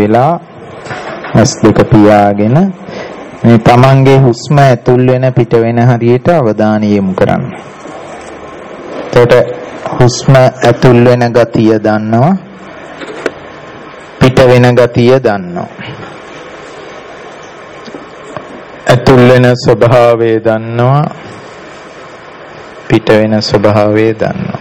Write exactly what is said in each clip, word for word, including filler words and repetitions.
වෙලා ඇස් දෙක පියාගෙන මේ තමන්ගේ හුස්ම ඇතුල් වෙන පිට වෙන හරියට අවධානය යොමු කරන්න. එතකොට හුස්ම ඇතුල් වෙන ගතිය දන්නවා, පිට වෙන ගතිය දන්නවා. ඇතුල් වෙන ස්වභාවය දන්නවා, පිට වෙන ස්වභාවය දන්නවා.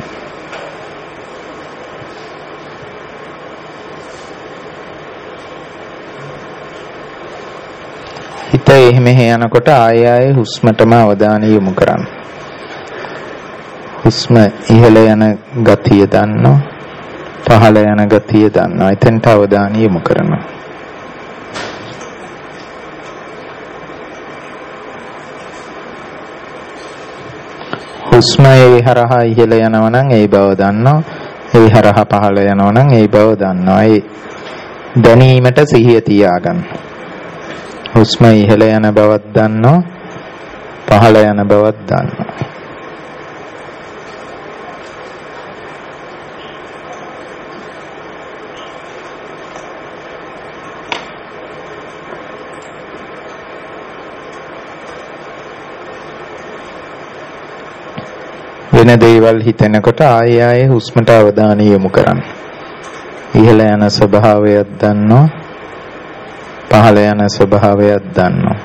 හිත එහෙම යනකොට ආය ආය හුස්මටම අවධානය යොමු කරන්න. හුස්ම ඉහළ යන ගතිය දන්නවා, පහළ යන ගතිය දන්නවා. එතෙන්ට අවධානය යොමු කරනවා. හුස්ම ඒ හරහා ඉහළ යනවා නම් ඒ බව දන්නවා, ඒ හරහා පහළ යනවා නම් ඒ බව දන්නවා. ඒ දැනීමට සිහිය තියාගන්න. හුස්ම ඉහළ යන බවක් දන්නවා, පහළ යන බවක් දන්නවා. වෙන දේවල් හිතෙනකොට ආයෙ ආයෙ හුස්මට අවධානය යොමු කරන්න. ඉහළ යන ස්වභාවයක් දන්නවා, පහළ යන ස්වභාවයක් දන්නවා.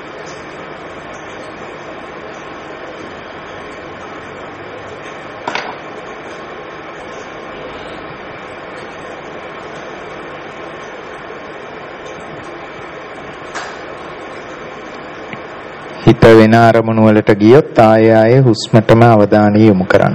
හිත වෙන අරමුණු වලට ගියොත් ආය ආය හුස්මටම අවධානය යොමු කරන්න.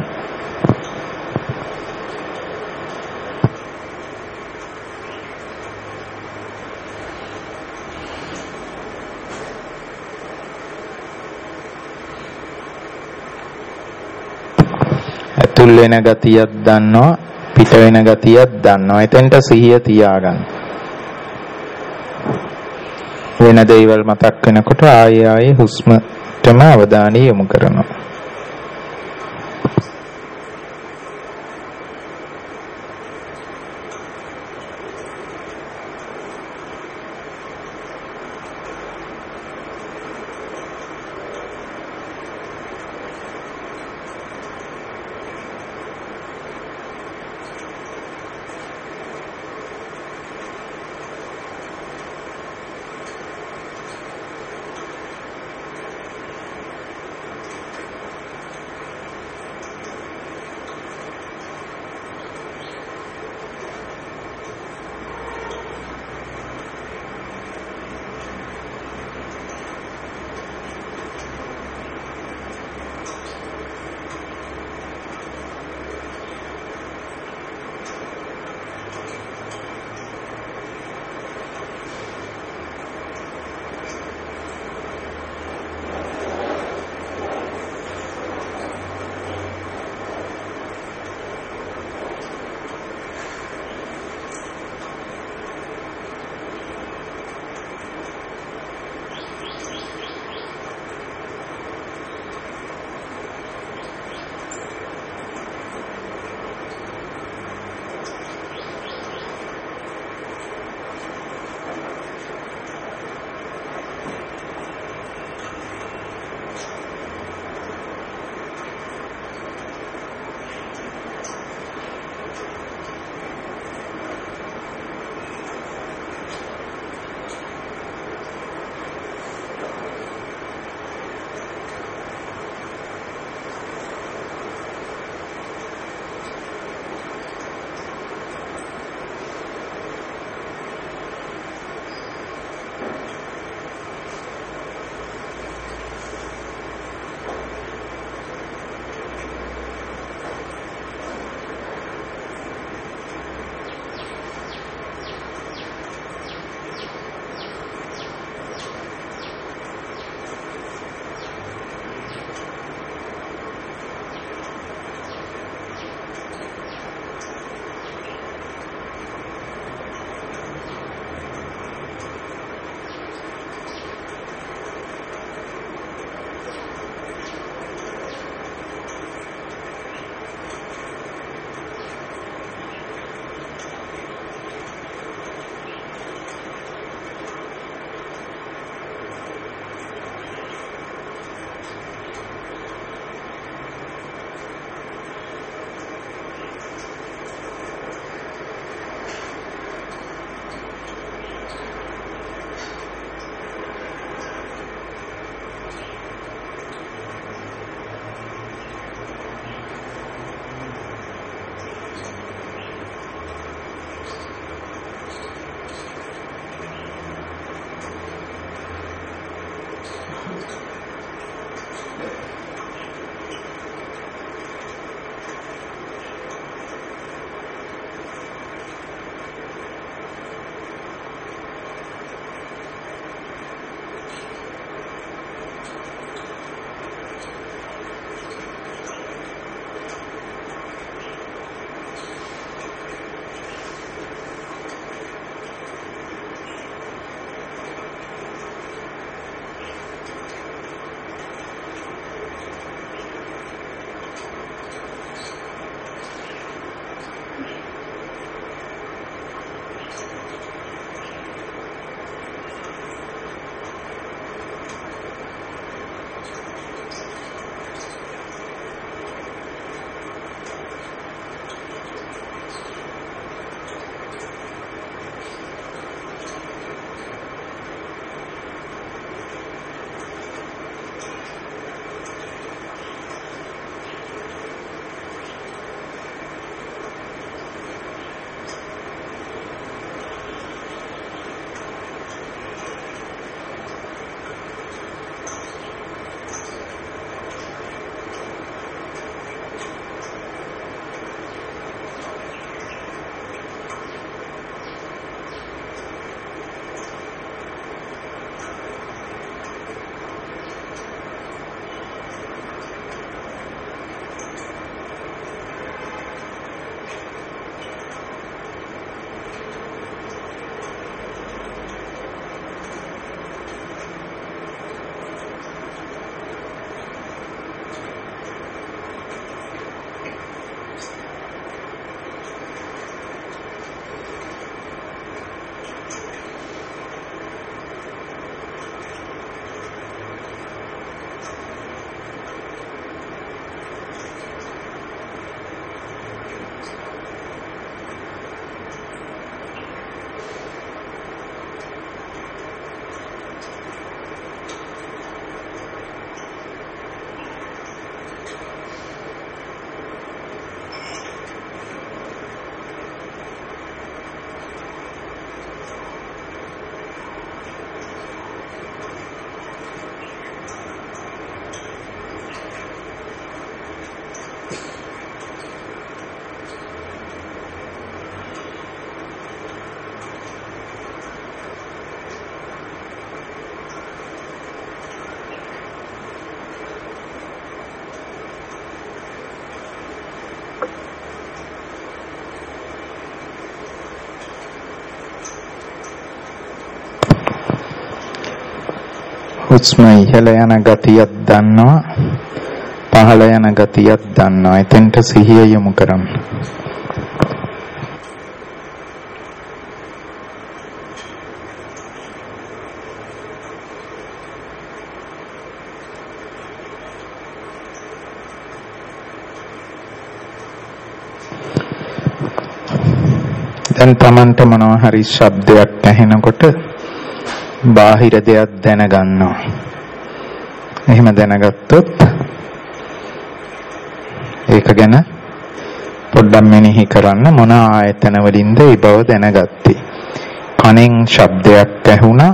ඇතුල් වෙන ගතියක් දන්නවා, පිට වෙන ගතියක් දන්නවා. එතෙන්ට සිහිය තියාගන්න. වෙන දේවල් මතක් වෙනකොට ආයෙ ආයෙ හුස්මටම අවධානය යොමු කරනවා. හුස්ම ඉහළ යන ගතියක් දන්නවා, පහළ යන ගතියක් දන්නවා. එතෙන්ට සිහිය යොමු කරන්න. දැන් Tamanට මොනවා හරි ශබ්දයක් ඇහෙනකොට බාහිර දෙයක් දැනගන්නවා. එහෙම දැනගත්තොත් ඒක ගැන පොඩ්ඩක් මෙනෙහි කරන්න. මොන ආයතන වලින්ද ඒ බව දැනගත්තේ? කනෙන් ශබ්දයක් ඇහුණා.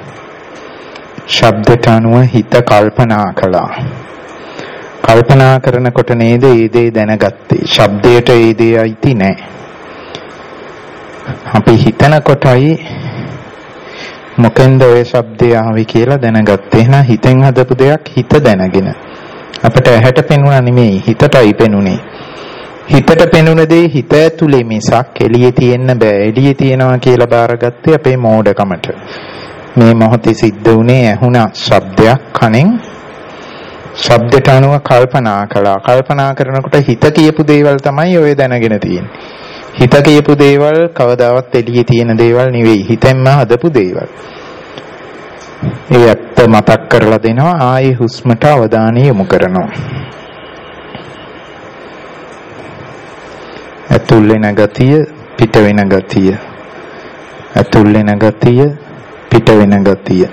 ශබ්දට අනුව හිත කල්පනා කළා. කල්පනා කරනකොට නේද ඒ දේ දැනගත්තේ. ශබ්දයට ඒ දේ අයිති නැහැ. අපි හිතන කොටයි මොකෙන්ද ඔය ශබ්දය ආවේ කියලා දැනගත්තේ. එහෙනම් හිතෙන් හදපු දෙයක් හිත දැනගෙන. අපිට ඇහැට පෙනුණා නෙමෙයි, හිතටයි පෙනුනේ. හිතට පෙනුන දේ හිත ඇතුලේ මිසක් එළියේ තියෙන්න බෑ. එළියේ තියනවා කියලා බාරගත්තේ අපේ මෝඩකමට. මේ මොහොතේ සිද්ධ වුණේ ඇහුණ ශබ්දයක් කනෙන්. ශබ්දට අනුව කල්පනා කළා. කල්පනා කරනකොට හිත කියපු දේවල් තමයි ඔය දැනගෙන තියෙන්නේ. හිත කියපු දේවල් කවදාවත් එළියේ තියෙන දේවල් නෙවෙයි. හිතෙන්ම හදපු දේවල්. ඒ ඇත්ත මතක් කරලා දෙනවා. ආයේ හුස්මට අවධානය යොමු කරනවා. ඇතුල් වෙන ගතිය, පිට වෙන ගතිය. ඇතුල් වෙන ගතිය, පිට වෙන ගතිය.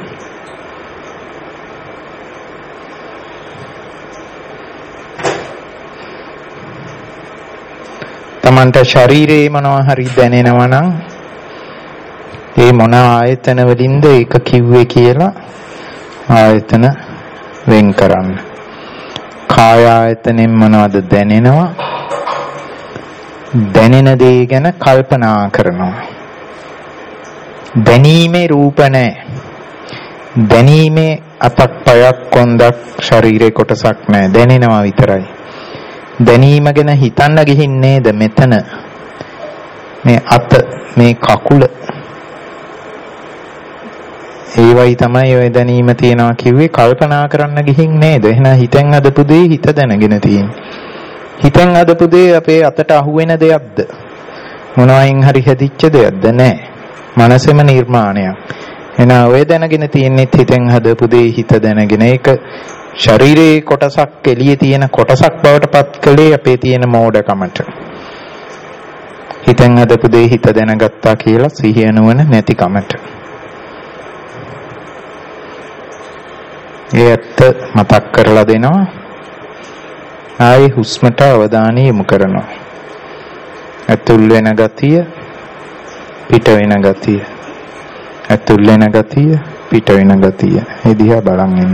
තමන්ට ශරීරේ මොනවා හරි දැනෙනවා නම් ඒ මොන ආයතන වලින්ද ඒක කිව්වේ කියලා ආයතන වෙන් කරන්න. කාය ආයතනෙන් මොනවද දැනෙනවා? දැනෙන දේ ගැන කල්පනා කරනවා. දැනීමේ රූප නැහැ. දැනීමේ අතක් පයක් කොන්දක් ශරීරේ කොටසක් නැහැ. දැනෙනවා විතරයි. දැනීම ගැන හිතන්න ගිහින් නේද මෙතන මේ අත මේ කකුල ඒවයි තමයි ඔය දැනීම තියනවා කිව්වේ. කල්පනා කරන්න ගිහින් නේද? එහෙනම් හිතෙන් අදපු දේ හිත දැනගෙන තියෙන්නේ. හිතෙන් අදපු දේ අපේ අතට අහු වෙන දෙයක්ද? මොනවායින් හරි හැදිච්ච දෙයක්ද? නැහැ. මනසෙම නිර්මාණයක්. එහෙනම් ඔය දැනගෙන තියෙන්නේ හිතෙන් හදපු දේ හිත දැනගෙන. ඒක ශරීරයේ කොටසක් එළියේ තියෙන කොටසක් බවට පත් කළේ අපේ තියෙන මෝඩකමට. හිතෙන් හදපු දේ හිත දැනගත්තා කියලා සිහිය නුවණ නැතිකමට. ඒ ඇත්ත මතක් කරලා දෙනවා. ආයේ හුස්මට අවධානය යොමු කරනවා. ඇතුල් වෙන ගතිය, පිට වෙන ගතිය. ඇතුල් වෙන ගතිය, පිට වෙන ගතිය. ඒ දිහා බලන් ඉන්න.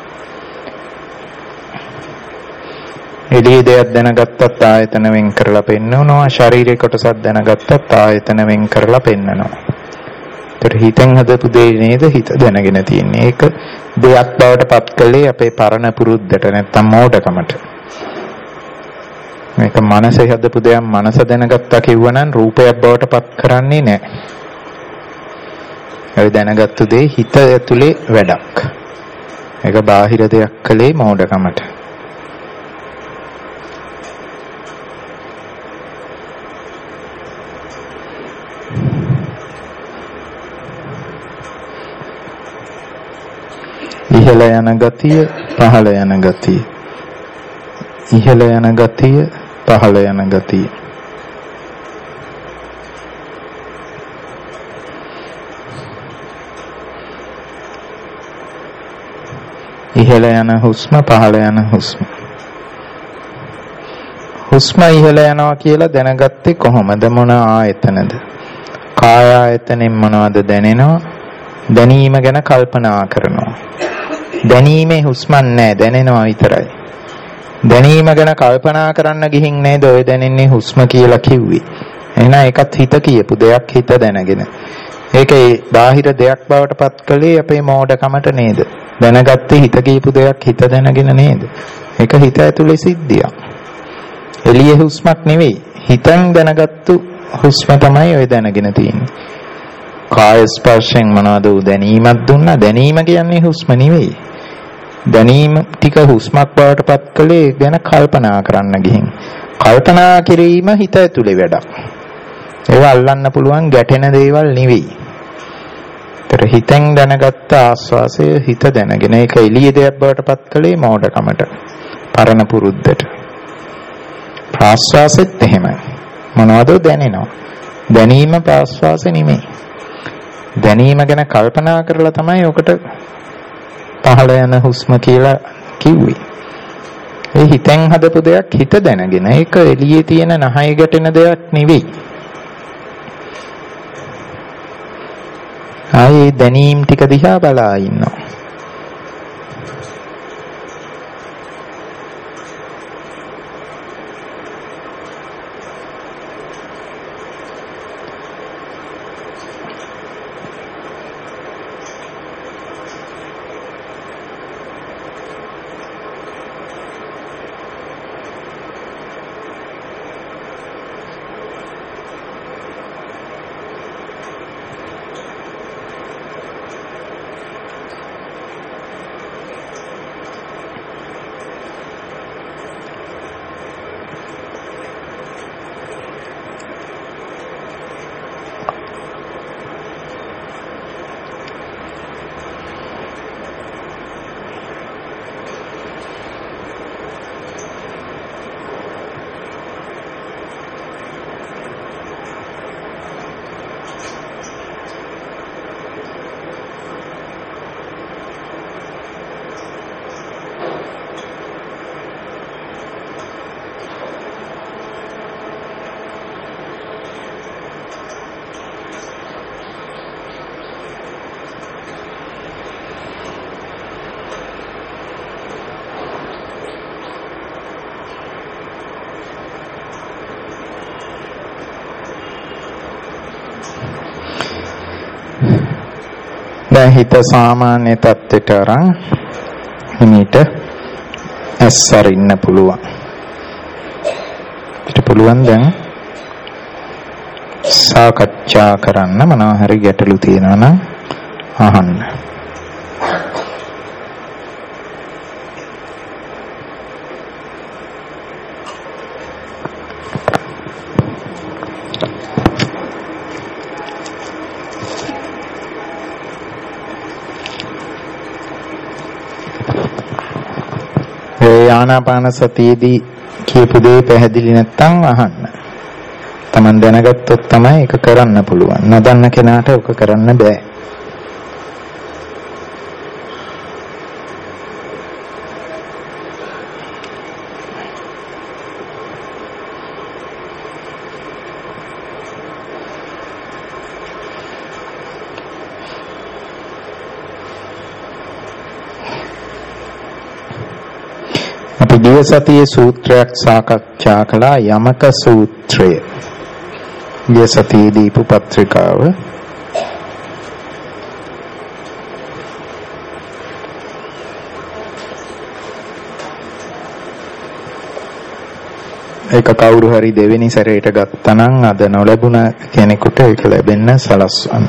එළියේ දෙයක් දැනගත්තත් ආයතන වෙන් කරලා පෙන්නනවා. ශරීරයේ කොටසක් දැනගත්තත් ආයතන වෙන් කරලා පෙන්නනවා. ඒතර හිතෙන් හදපු දේ නේද හිත දැනගෙන තියෙන්නේ. ඒක දෙයක් බවට පත් කළේ අපේ පරණ පුරුද්දට නැත්තම් මෝඩකමට. මේක මනසේ හදපු දෙයක් මනස දැනගත්තා කිව්වනම් රූපයක් බවට පත් කරන්නේ නැහැ. ඒ දැනගත්තු දේ හිත ඇතුලේ වැඩක්. ඒක බාහිර දෙයක් කළේ මෝඩකමට. ඉහළ යන ගතිය, පහළ යන ගතිය. ඉහළ යන ගතිය, පහළ යන ගතිය. ඉහළ යන හුස්ම, පහළ යන හුස්ම. හුස්ම ඉහළ යනවා කියලා දැනගත්තේ කොහොමද? මොන ආයතනද? කාය ආයතනෙන් මොනවද දැනෙනවා? දැනීම ගැන කල්පනා කරනවා. දැනීමේ හුස්මක් නැහැ, දැනෙනවා විතරයි. දැනීම ගැන කල්පනා කරන්න ගිහින් නේද ඔය දැනෙන්නේ හුස්ම කියලා කිව්වේ. එහෙනම් ඒකත් හිත කියපු දෙයක්, හිත දැනගෙන. ඒකේ බාහිර දෙයක් බවට පත් කළේ අපේ මෝඩකමට නේද? දැනගත්තේ හිත කියපු දෙයක් හිත දැනගෙන නේද? ඒක හිත ඇතුලේ සිද්ධියක්. එළියේ හුස්මක් නෙවෙයි. හිතෙන් දැනගත්තු හුස්ම තමයි ඔය දැනගෙන තියෙන්නේ. කාය ස්පර්ශයෙන් මොනවද දැනීමක් දුන්නා. දැනීම කියන්නේ හුස්ම නෙවෙයි. දැනීම ටික හුස්මක් බවට පත් කළේ ගැන කල්පනා කරන්න ගිහින්. කල්පනා කිරීම හිත ඇතුලේ වැඩක්. ඒවා අල්ලන්න පුළුවන් ගැටෙන දේවල් නෙවෙයි. ඒතර හිතෙන් දැනගත්ත ආස්වාසය හිත දැනගෙන ඒක එළිය දෙයක් බවට පත් කළේ මෝඩකමට. පරණ පුරුද්දට. ප්‍රාස්වාසෙත් එහෙමයි. මොනවද දැනෙනවා. දැනීම ප්‍රාස්වාසෙ නෙමෙයි. දැනීම ගැන කල්පනා කරලා තමයි ඔකට පහළ යන හුස්ම කියලා කිව්වේ. ඒ හිතෙන් හදපු දෙයක් හිත දැනගෙන ඒක එළියේ තියෙන නහය ගැටෙන දෙයක් නෙවෙයි. ආයේ දැනීම් ටික දිහා බලා ඉන්නවා. දැන් හිත සාමාන්‍ය තත්ත්වයට අරන් හිමීට ඇස්සරින්න පුළුවන්. ඊට පුළුවන් දැන් සාකච්ඡා කරන්න මොනවා හරි ගැටලු තියෙනවා නම් අහන්න. ආනාපාන සතියේදී කියපු දේ පැහැදිලි නැත්නම් අහන්න. Taman දැනගත්තොත් තමයි ඒක කරන්න පුළුවන්. නොදන්න කෙනාට ඒක කරන්න බෑ. ගිය සතියේ සූත්‍රයක් සාකච්ඡා කළා යමක සූත්‍රය. ගිය සතියේ දීපු පත්‍රිකාව ඒක කවුරු හරි දෙවෙනි සැරේට ගත්තා නම් අද නොලැබුණ කෙනෙකුට ඒක ලැබෙන්න සලස්වන්න.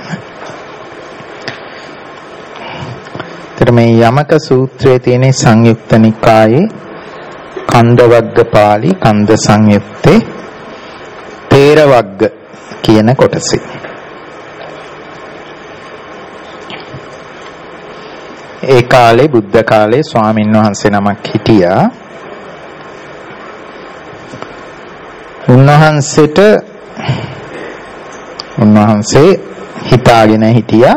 ඒතර මේ යමක සූත්‍රයේ තියෙන සංයුක්ත නිකායේ කන්ද වග්ග පාළි කන්ද සංයුත්තේ තේර වග්ග කියන කොටසේ ඒ කාලේ බුද්ධ කාලේ ස්වාමීන් වහන්සේ නමක් හිටියා. උන්වහන්සේට උන්වහන්සේ හිතාගෙන හිටියා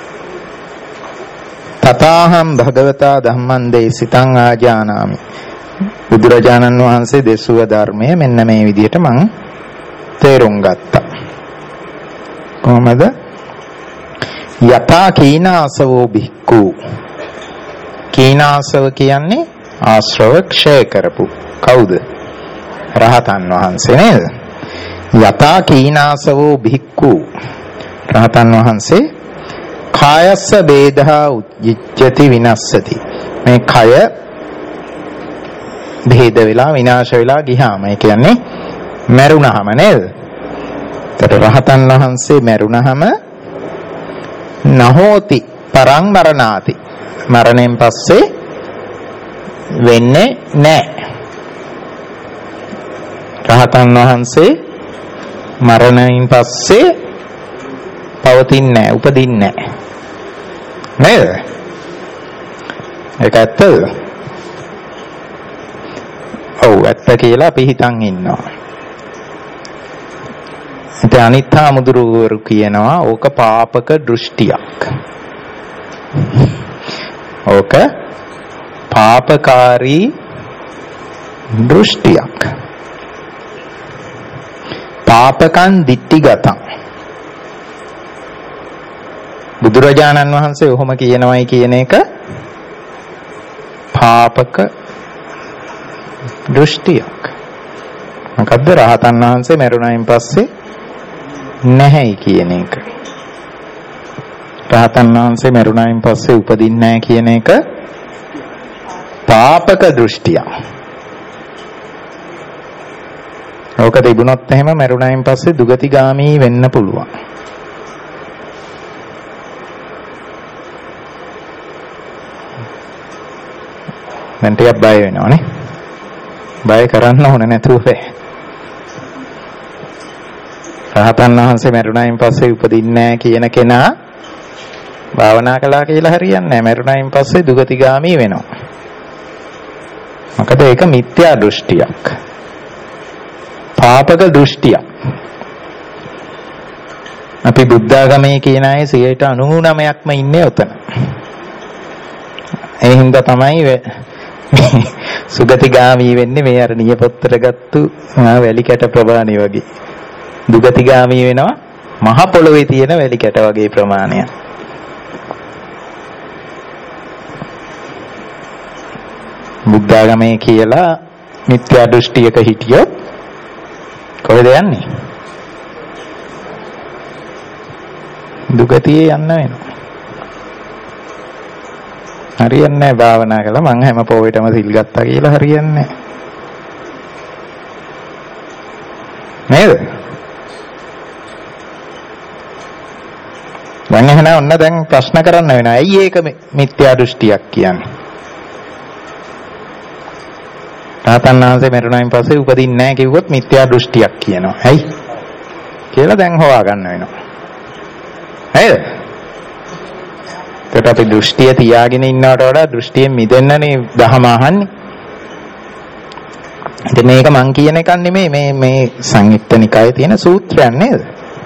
තථාහං භගවතා ධම්මං දේසිතං ආජානාමි. බුදුරජාණන් වහන්සේ දෙසුව ධර්මය මෙන්න මේ විදිහට මං තේරුම් ගත්තා. කොහොමද? යථා කීනාසවෝ භික්ඛු. කීනාසව කියන්නේ ආශ්‍රව ක්ෂය කරපු. කවුද? රහතන් වහන්සේ නේද? යථා කීනාසවෝ භික්ඛු. රහතන් වහන්සේ කායස්ස වේදහා උජ්ජති විනස්සති. මේ කය භේද වෙලා විනාශ වෙලා ගියාම ඒ කියන්නේ මරුණාම නේද? ඒතර රහතන් වහන්සේ මරුණාම නහෝති පරං මරණාති. මරණයෙන් පස්සේ වෙන්නේ නැහැ. රහතන් වහන්සේ මරණයෙන් පස්සේ පවතින්නේ නැහැ, උපදින්නේ නැහැ. නේද? ඒක ඇත්තද? ඔව් ඇත්ත කියලා අපි හිතන් ඉන්නවා. ඉතින් අනිත් හාමුදුරුවෝ කියනවා ඕක පාපක දෘෂ්ටියක්. ඕක පාපකාරී දෘෂ්ටියක්. පාපකං දිට්ඨිගතං. බුදුරජාණන් වහන්සේ ඔහොම කියනවායි කියන එක පාපක දෘෂ්ටියක්. මොකද්ද? රහතන් වහන්සේ මරුණයින් පස්සේ නැහැයි කියන එක. රහතන් වහන්සේ මරුණයින් පස්සේ උපදින්නේ නැහැ කියන එක පාපක දෘෂ්ටියක්. ඕක තිබුණොත් එහෙම මරුණයින් පස්සේ දුගතිගාමී වෙන්න පුළුවන්. දැන් ටිකක් බය වෙනවනේ. බය කරන්න ඕන නැතුව බෑ. රහතන් වහන්සේ මරුණයින් පස්සේ උපදින්නේ නැහැ කියන කෙනා භාවනා කළා කියලා හරියන්නේ නැහැ. මරුණයින් පස්සේ දුගතිගාමී වෙනවා. මොකද ඒක මිත්‍යා දෘෂ්ටියක්. පාපක දෘෂ්ටියක්. අපි බුද්ධාගමේ කියන අය සියයට අනූනවයක්ම ඉන්නේ උතන. ඒ හින්දා තමයි සුගතිගාමී වෙන්නේ මේ අර නියපොත්තට ගත්තු වැලි කැට ප්‍රමාණය වගේ. දුගතිගාමී වෙනවා මහ පොළොවේ තියෙන වැලි කැට වගේ ප්‍රමාණයක්. බුද්ධාගමේ කියලා මිත්‍යා දෘෂ්ටියක හිටියොත් කොහෙද යන්නේ? දුගතියේ යන්න වෙනවා. හරියන්නේ නැහැ භාවනා කළා මං හැම පොවෙටම සිල් ගත්තා කියලා හරියන්නේ නැහැ. නේද? දැන් එහෙනම් ඔන්න දැන් ප්‍රශ්න කරන්න වෙනවා. ඇයි ඒක මිත්‍යා දෘෂ්ටියක් කියන්නේ? රහතන් වහන්සේ මරුණයින් පස්සේ උපදින්නේ නැහැ කිව්වොත් මිත්‍යා දෘෂ්ටියක් කියනවා. ඇයි? කියලා දැන් හොවා ගන්න වෙනවා. නේද? ඒකට අපි දෘෂ්ටිය තියාගෙන ඉන්නවට වඩා දෘෂ්ටියෙන් මිදෙන්නනේ දහම අහන්නේ. ඉතින් මේක මං කියන එකක් නෙමෙයි මේ මේ සංයුක්ත නිකායේ තියෙන සූත්‍රයක් නේද?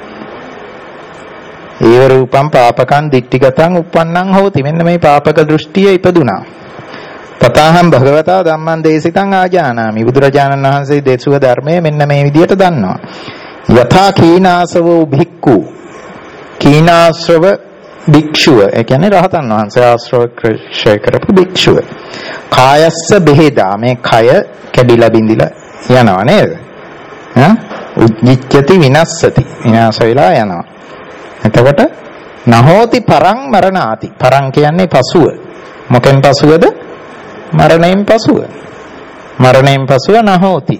ඒව රූපම් පාපකං දිට්ඨිගතං uppannං හෝති. මෙන්න මේ පාපක දෘෂ්ටිය ඉපදුනා. තථාහං භගවතා ධම්මං දේශිතං ආජානාමි. බුදුරජාණන් වහන්සේ දේශුව ධර්මයේ මෙන්න මේ විදිහට දන්නවා. යථා කීනාසවෝ භික්ඛු. කීනාශ්‍රව භික්ෂුව. ඒ කියන්නේ රහතන් වහන්සේ ආශ්‍රව කරපු භික්ෂුව. කායස්ස බෙහෙදා. මේ කය කැඩිලා බිඳිලා යනවා නේද? ඈ උද්ධිච්ඡති විනස්සති. විනාශ වෙලා යනවා. එතකොට නහෝති පරං මරණාති. පරං කියන්නේ පසුව. මොකෙන් පසුවද? මරණයෙන් පසුව. මරණයෙන් පසුව නහෝති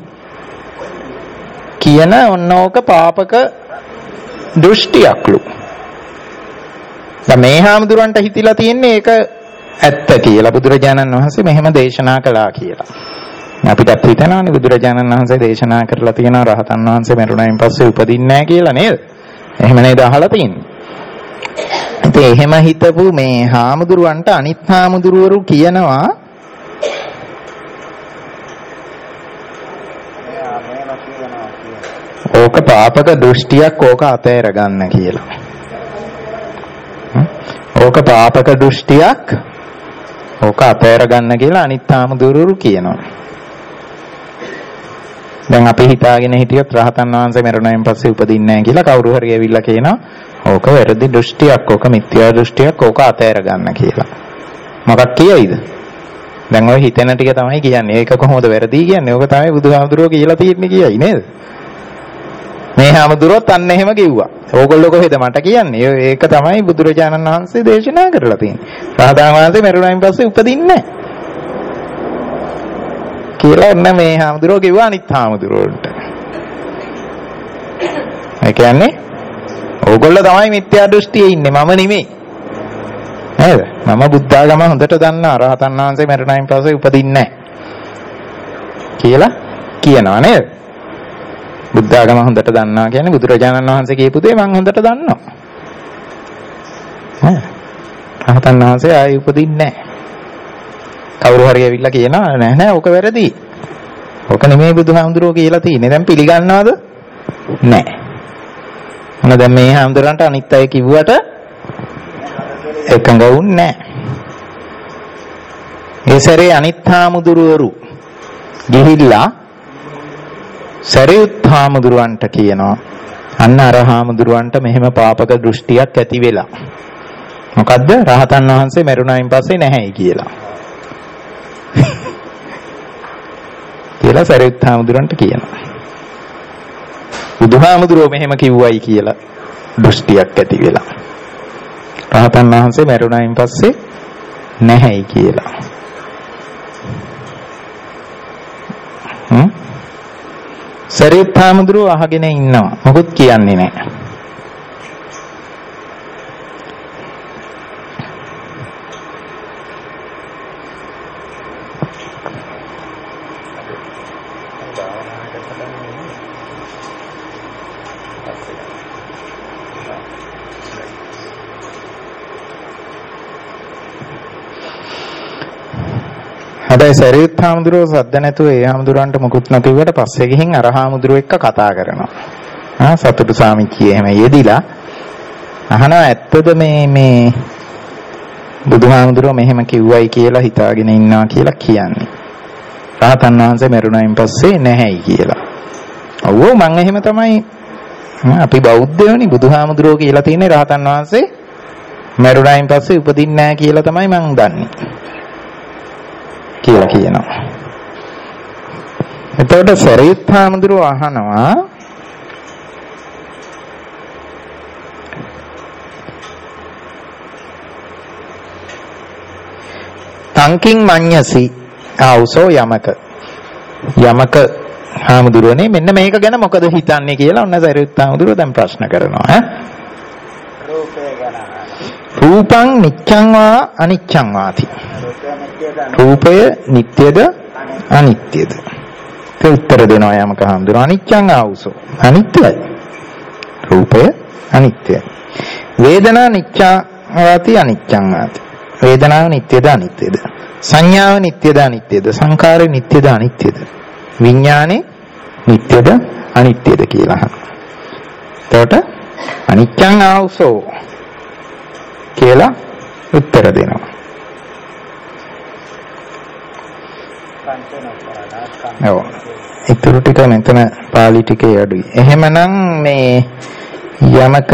කියන ඔන්නෝක පාපක දෘෂ්ටියක්ලු. දැන් මේ හාමුදුරන්ට හිතිලා තියෙන්නේ ඒක ඇත්ත කියලා. බුදුරජාණන් වහන්සේ මෙහෙම දේශනා කළා කියලා. අපිටත් හිතනවානේ බුදුරජාණන් වහන්සේ දේශනා කරලා තියෙනවා රහතන් වහන්සේ මරුණයින් පස්සේ උපදින්නේ නැහැ කියලා නේද? එහෙම නේද අහලා තියෙන්නේ. ඉතින් එහෙම හිතපු මේ හාමුදුරුවන්ට අනිත් හාමුදුරුවරු කියනවා ඕක පාපක දෘෂ්ටියක් ඕක අතෑර ගන්න කියලා. ඕක පාපක දෘෂ්ටියක් ඕක අතෑර ගන්න කියලා අනිත් හාමුදුරුවරු කියනවා. දැන් අපි හිතාගෙන හිටියොත් රහතන් වහන්සේ මරුණයින් පස්සේ උපදින්නේ නැහැ කියලා කවුරු හරි ඇවිල්ලා කියනවා ඕක වැරදි දෘෂ්ටියක් ඕක මිත්‍යා දෘෂ්ටියක් ඕක අතෑර ගන්න කියලා. මොකක් කියයිද? දැන් ඔය හිතෙන ටික තමයි කියන්නේ. ඒක කොහොමද වැරදි කියන්නේ? ඕක තමයි බුදුහාමුදුරුවෝ කියලා තියෙන්නේ කියයි නේද? මේ හාමුදුරුවෝත් අන්න එහෙම කිව්වා. ඕගොල්ලෝ කොහෙද මට කියන්නේ? ඒක තමයි බුදුරජාණන් වහන්සේ දේශනා කරලා තියෙන්නේ. රහතන් වහන්සේ මරුණයින් පස්සේ උපදින්නේ නැහැ කියලා ඔන්න මේ හාමුදුරුවෝ කිව්වා අනිත් හාමුදුරුවන්ට. ඒ කියන්නේ ඕගොල්ලෝ තමයි මිත්‍යා දෘෂ්ටියේ ඉන්නේ මම නෙමෙයි. නේද? මම බුද්ධාගම හොඳට දන්නවා. රහතන් වහන්සේ මරණයෙන් පස්සේ උපදින්නේ නැහැ කියලා කියනවා නේද? බුද්ධාගම හොඳට දන්නවා කියන්නේ බුදුරජාණන් වහන්සේ කියපු දේ මම හොඳට දන්නවා. ඈ රහතන් වහන්සේ ආයෙ උපදින්නේ නැහැ. කවුරු හරි ඇවිල්ලා කියනවා නෑ නෑ ඕක වැරදි. ඕක නෙමෙයි බුදුහාමුදුරුවෝ කියලා තියෙන්නේ. දැන් පිළිගන්නවද? නෑ. මොන දැන් මේ හාමුදුරන්ට අනිත් අය කිව්වට එකඟ වුන්නේ නෑ. ඒ සැරේ අනිත් හාමුදුරුවරු ගිහිල්ලා සරියුත් හාමුදුරුවන්ට කියනවා අන්න අර හාමුදුරුවන්ට මෙහෙම පාපක දෘෂ්ටියක් ඇති වෙලා. මොකද්ද? රහතන් වහන්සේ මරුණායින් පස්සේ නැහැයි කියලා. කියලා සරියුත් හාමුදුරන්ට කියනවා. බුදුහාමුදුරුවෝ මෙහෙම කිව්වයි කියලා දෘෂ්ටියක් ඇති වෙලා. රහතන් වහන්සේ මරුණායින් පස්සේ නැහැයි කියලා. හ්ම් සරියුත් හාමුදුරුවෝ අහගෙන ඉන්නවා. මොකුත් කියන්නේ නැහැ. හැබැයි සරියුත් හාමුදුරුවෝ සද්ද නැතුව ඒ හාමුදුරන්ට මුකුත් නොකියුවට පස්සේ ගිහින් අර හාමුදුරුවෝ එක්ක කතා කරනවා. ආ සතුටු සාමිච්චිය එහෙම යෙදිලා අහනවා ඇත්තද මේ මේ බුදුහාමුදුරුවෝ මෙහෙම කිව්වයි කියලා හිතාගෙන ඉන්නවා කියලා කියන්නේ. රහතන් වහන්සේ මරුණයින් පස්සේ නැහැයි කියලා. ඔව් මං එහෙම තමයි අපි බෞද්ධයෝනි බුදුහාමුදුරුවෝ කියලා තියෙන්නේ රහතන් වහන්සේ මරුණයින් පස්සේ උපදින්නේ නැහැ කියලා තමයි මං දන්නේ. කියලා කියනවා. එතකොට සරියුත් හාමුදුරුවෝ අහනවා තංකින් මඤ්ඤසි ආවුසෝ යමක යමක හාමුදුරුවනේ මෙන්න මේක ගැන මොකද හිතන්නේ කියලා ඔන්න සරියුත් හාමුදුරුවෝ දැන් ප්‍රශ්න කරනවා ඈ රූපය ගැන රූපං නිච්ඡං වා අනිච්ඡං වාති රූපය නිට්ටයද අනිත්‍යද? ඒ උත්තර දෙනවා යමක හාමුදුරුවෝ අනිච්ඡං ආවුසෝ අනිත්‍යයි. රූපය අනිත්‍යයි. වේදනා නිච්ඡා වාති අනිච්ඡං වාති වේදනාව නිට්ටයද අනිත්‍යද? සංඥාව නිට්ටයද අනිත්‍යද? සංඛාරය නිට්ටයද අනිත්‍යද? විඥානේ නිට්ටයද අනිත්‍යද කියලා අහනවා. එතකොට අනිච්ඡං ආවුසෝ කියලා උත්තර දෙනවා. ඔව්. ඊටු ටික මෙතන පාලි ටිකේ අඩුයි. එහෙමනම් මේ යමක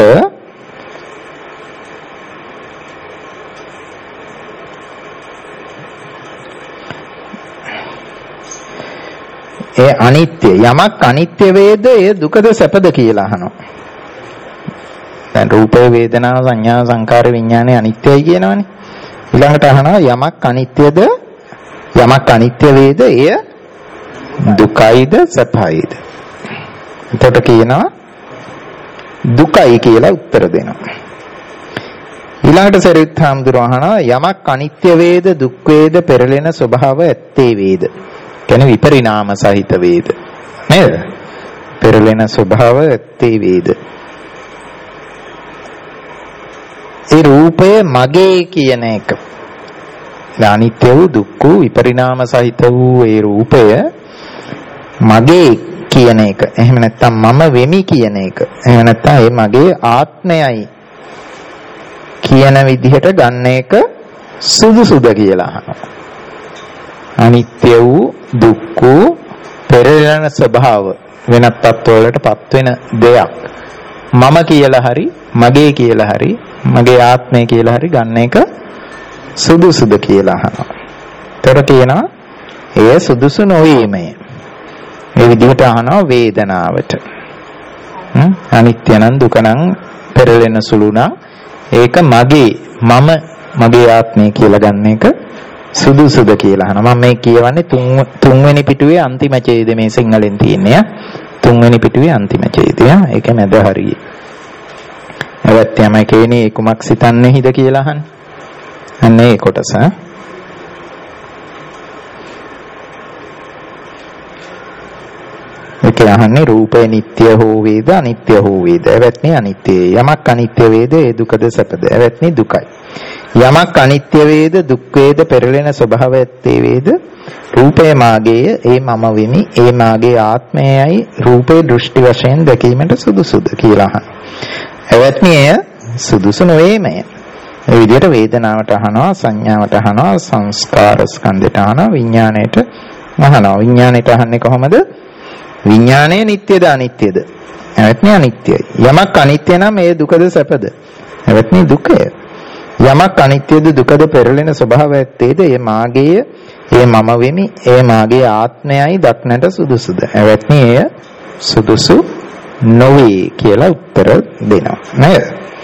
ඒ අනිත්‍ය යමක් අනිත්‍ය වේද එය දුකද සැපද කියලා අහනවා. දැන් රූපේ වේදනාව සංඥා සංකාර විඥානේ අනිත්‍යයි කියනවනේ. ඊළඟට අහනවා යමක් අනිත්‍යද යමක් අනිත්‍ය වේද එය දුකයිද සැපයිද? එතකොට කියනවා දුකයි කියලා උත්තර දෙනවා. ඊළඟට සරියුත් හාමුදුරුවෝ අහනවා යමක් අනිත්‍ය වේද දුක් වේද පෙරලෙන ස්වභාව ඇත්තේ වේද? කියන්නේ විපරිණාම සහිත වේද? නේද? පෙරලෙන ස්වභාව ඇත්තේ වේද? ඒ රූපය මගේ කියන එක. අනිත්‍ය වූ දුක් වූ විපරිණාම සහිත වූ ඒ රූපය මගේ කියන එක. එහෙම නැත්නම් මම වෙමි කියන එක. එහෙම නැත්නම් ඒ මගේ ආත්මයයි කියන විදිහට ගන්න එක සුදුසුද කියලා අහනවා. අනිත්‍ය වූ දුක් වූ පෙරලෙන ස්වභාව වෙනත් තත්ත්වවලටපත් වෙන දෙයක් මම කියලා හරි මගේ කියලා හරි මගේ ආත්මය කියලා හරි ගන්න එක සුදුසුද කියලා අහනවා. ඒතර කියනවා එය සුදුසු නොවීමයි. මේ විදිහට අහනවා වේදනාවට. හ්ම් අනිත්‍ය නම් දුක නම් පෙරලෙන සුළු නම් ඒක මගේ මම මගේ ආත්මය කියලා ගන්න එක සුදුසුද කියලා අහනවා. මම මේ කියවන්නේ තුන්වෙනි පිටුවේ අන්තිම ඡේදය මේ සිංහලෙන් තියෙන්නේ. තුන්වෙනි පිටුවේ අන්තිම ඡේදය. ඒක මැද හරිය. එවත් යමයි කියන්නේ කුමක් සිතන්නේහිද කියලා අහන්නේ. අනේ කොටස ඒක අහන්නේ රූපේ නිට්ටය හෝ වේද අනිත්‍ය හෝ වේද. එවත්නි අනිත්‍යයි. යමක් අනිත්‍ය වේද ඒ දුකද සැපද. එවත්නි දුකයි. යමක් අනිත්‍ය වේද දුක් වේද පෙරලෙන ස්වභාවයත්තේ වේද රූපේ මාගේය ඒ මම වෙමි ඒ මාගේ ආත්මයයි රූපේ දෘෂ්ටි වශයෙන් දැකීමට සුදුසුද කියලා අහනවා. එවත්නි එය සුදුසු නොවේමය. ඒ විදිහට වේදනාවට අහනවා සංඥාවට අහනවා සංස්කාර ස්කන්ධයට අහනවා විඥාණයට අහනවා. විඥාණයට අහන්නේ කොහොමද? විඥානය නිට්ටයද අනිත්‍යද? එවත්නි අනිත්‍යයි. යමක් අනිත්‍ය නම් ඒ දුකද සැපද? එවත්නි දුකය. යමක් අනිත්‍යද දුකද පෙරලෙන ස්වභාවය ඇත්තේද ඒ මාගේය ඒ මම වෙමි ඒ මාගේ ආත්මයයි දක්නට සුදුසුද? එවත්නි එය සුදුසු නොවේ කියලා උත්තර දෙනවා නේද?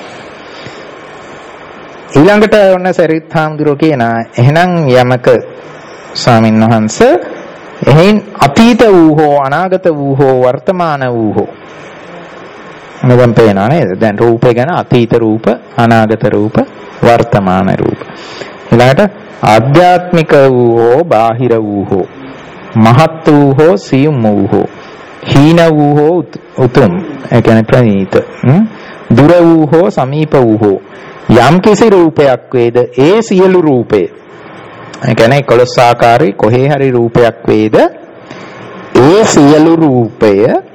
ඊළඟට ඔන්න සරිත් හාමුදුරුවෝ කියනවා එහෙනම් යමක ස්වාමීන් වහන්සේ එහෙන් අතීත වූ හෝ අනාගත වූ හෝ වර්තමාන වූ හෝ මම පේනවා නේද? දැන් රූපේ ගැන අතීත රූප අනාගත රූප වර්තමාන රූප. ඊළඟට ආධ්‍යාත්මික වූ හෝ බාහිර වූ හෝ මහත් වූ හෝ සියුම් වූ හෝ හීන වූ හෝ උතුම් ඒ කියන්නේ ප්‍රණීත දුර වූ හෝ සමීප වූ හෝ යම් කිසි රූපයක් වේද ඒ සියලු රූපේ ඒ කියන්නේ එකොළොස් ආකාරي කොහේ හරි රූපයක් වේද ඒ සියලු රූපය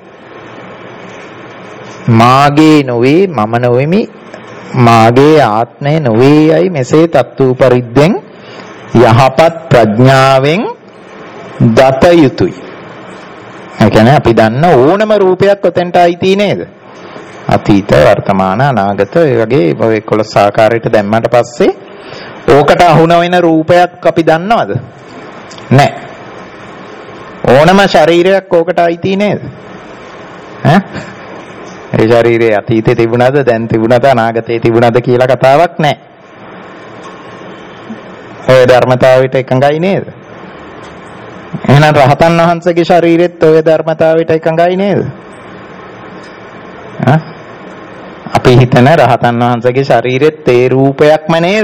මාගේ නොවේ මම නොවෙමි මාගේ ආත්මය නොවේයයි මෙසේ තත්ත්ව පරිද්දෙන් යහපත් ප්‍රඥාවෙන් දත යුතුය. ඒ කියන්නේ අපි දන්න ඕනම රූපයක් ඔතෙන්ට අයිති නේද? අතීත වර්තමාන අනාගත ඒ වගේ ඔය එකොළොස් ආකාරයට දැම්මට පස්සේ ඕකට අහුන වෙන රූපයක් අපි දන්නවද? නැහැ. ඕනම ශරීරයක් ඕකට අයිති නේද? ඈ ඒ ශරීරයේ අතීතේ තිබුණාද දැන් තිබුණාද අනාගතේ තිබුණාද කියලා කතාවක් නැහැ. ඔය ධර්මතාවයට එකඟයි නේද? එහෙනම් රහතන් වහන්සේගේ ශරීරෙත් ඔය ධර්මතාවයට එකඟයි නේද? ආ අපි හිතන රහතන් වහන්සේගේ ශරීරෙත් ඒ රූපයක්ම නේද?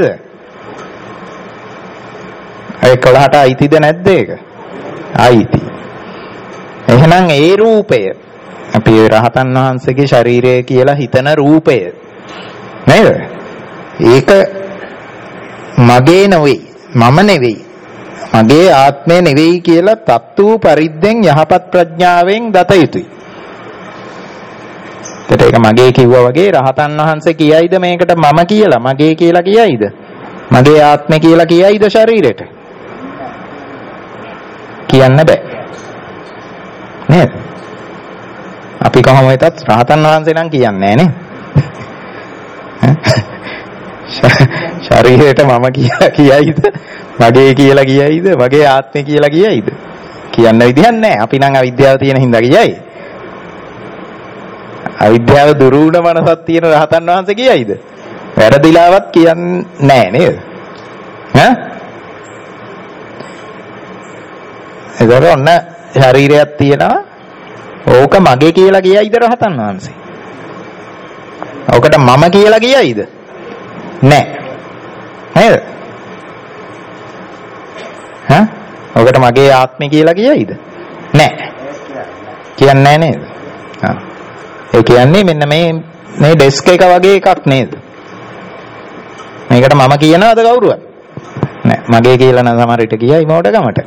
ඒකලහට අයිතිද නැද්ද ඒක? අයිති. එහෙනම් ඒ රූපය අපි රහතන් වහන්සේගේ ශරීරය කියලා හිතන රූපය නේද? ඒක මගේ නෙවෙයි මම නෙවෙයි මගේ ආත්මය නෙවෙයි කියලා තත්ත්ව පරිද්දෙන් යහපත් ප්‍රඥාවෙන් දත යුතුයි. ඒක මගේ කිව්වා වගේ රහතන් වහන්සේ කියයිද මේකට මම කියලා මගේ කියලා කියයිද? මගේ ආත්මය කියලා කියයිද ශරීරෙට? කියන්න බෑ නේද? අපි කොහොම වෙතත් රහතන් වහන්සේ නම් කියන්නේ නැහැ නේ. ශරීරයට මම කියලා කියයිද? මගේ කියලා කියයිද? මගේ ආත්මය කියලා කියයිද? කියන්න විදිහක් නැහැ. අපි නම් අවිද්‍යාව තියෙන හින්දා කියයි. අවිද්‍යාව දුරු වුණ මනසක් තියෙන රහතන් වහන්සේ කියයිද? වැරදිලාවත් කියන්නේ නැහැ නේද? ඈ? ඒතර ඔන්න ශරීරයක් තියෙනවා. ඕක මගේ කියලා කියයිද රහතන් වහන්සේ? ඕකට මම කියලා කියයිද? නැහැ. නේද? හා? ඕකට මගේ ආත්මය කියලා කියයිද? නැහැ. කියන්නේ නැහැ නේද? හා. ඒ කියන්නේ මෙන්න මේ මේ ඩෙස්ක් එක වගේ එකක් නේද? මේකට මම කියනවද කවුරුවත්? නෑ. මගේ කියලා නම් සමහර විට කියයි මොකට ගමට.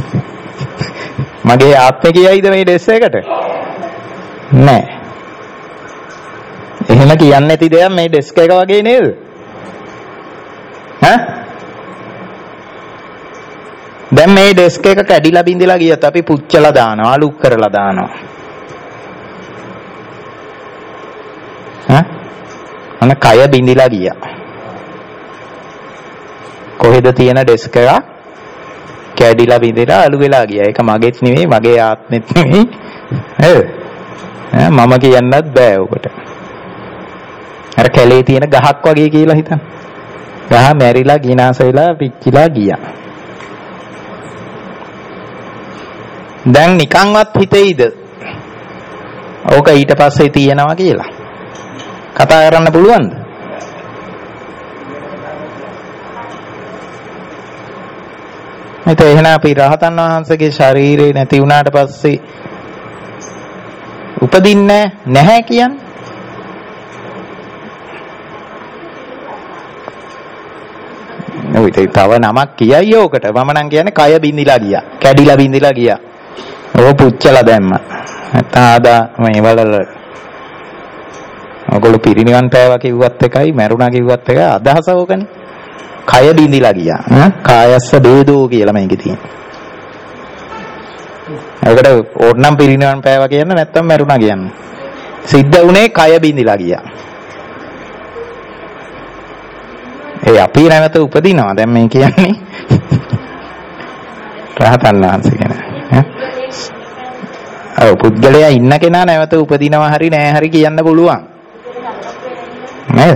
මගේ ආත්මය කියයිද මේ ඩෙස්ක් එකට? නෑ. එහෙම කියන්නේ නැති දෙයක් මේ ඩෙස්ක් එක වගේ නේද? ඈ? දැන් මේ ඩෙස්ක් එක කැඩිලා බිඳිලා ගියත් අපි පුච්චලා දානවා, අලුත් කරලා දානවා. ඈ? අන කය බිඳිලා ගියා. කොහෙද තියෙන ඩෙස්ක් එක? කැඩිලා බිඳිලා අලු වෙලා ගියා. ඒක මගේත් නෙවෙයි, මගේ ආත්මෙත් නෙවෙයි. නේද? ඈ මම කියන්නත් බෑ ඔකට. අර කැලේ තියෙන ගහක් වගේ කියලා හිතන්න. ගහ මැරිලා ගිනාස වෙලා පිච්චිලා ගියා. දැන් නිකන්වත් හිතෙයිද? ඕක ඊට පස්සේ තියෙනවා කියලා. කතා කරන්න පුළුවන්ද? මේක එහෙනම් අපි රහතන් වහන්සේගේ ශරීරේ නැති වුණාට පස්සේ උපදින්නේ නැහැ කියන්නේ. ඔය තව නමක් කියයි ඕකට. මම නම් කියන්නේ කය බින්දිලා ගියා. කැඩිලා බින්දිලා ගියා. ඕක පුච්චලා දැම්ම. නැත්නම් ආදා මේ වලල. ඔයගොල්ලෝ පිරිනිවන් පෑවා කිව්වත් එකයි, මැරුණා කිව්වත් එකයි අදහස ඕකනේ. කය බින්දිලා ගියා. ඈ කායස්ස බේදෝ කියලා මේකේ තියෙනවා. ඒකට ඕන්නම් පිරිනිවන් පෑවා කියන්නේ නැත්නම් මැරුණා කියන්නේ. සිද්ධ වුණේ කය බින්දිලා ගියා. ඒ අපි නැවත උපදිනවා දැන් මේ කියන්නේ. රහතන් වහන්සේ කෙනා. ඈ ඔව් පුද්ගලයා ඉන්න කෙනා නැවත උපදිනවා හරි නෑ හරි කියන්න පුළුවන්. නේද?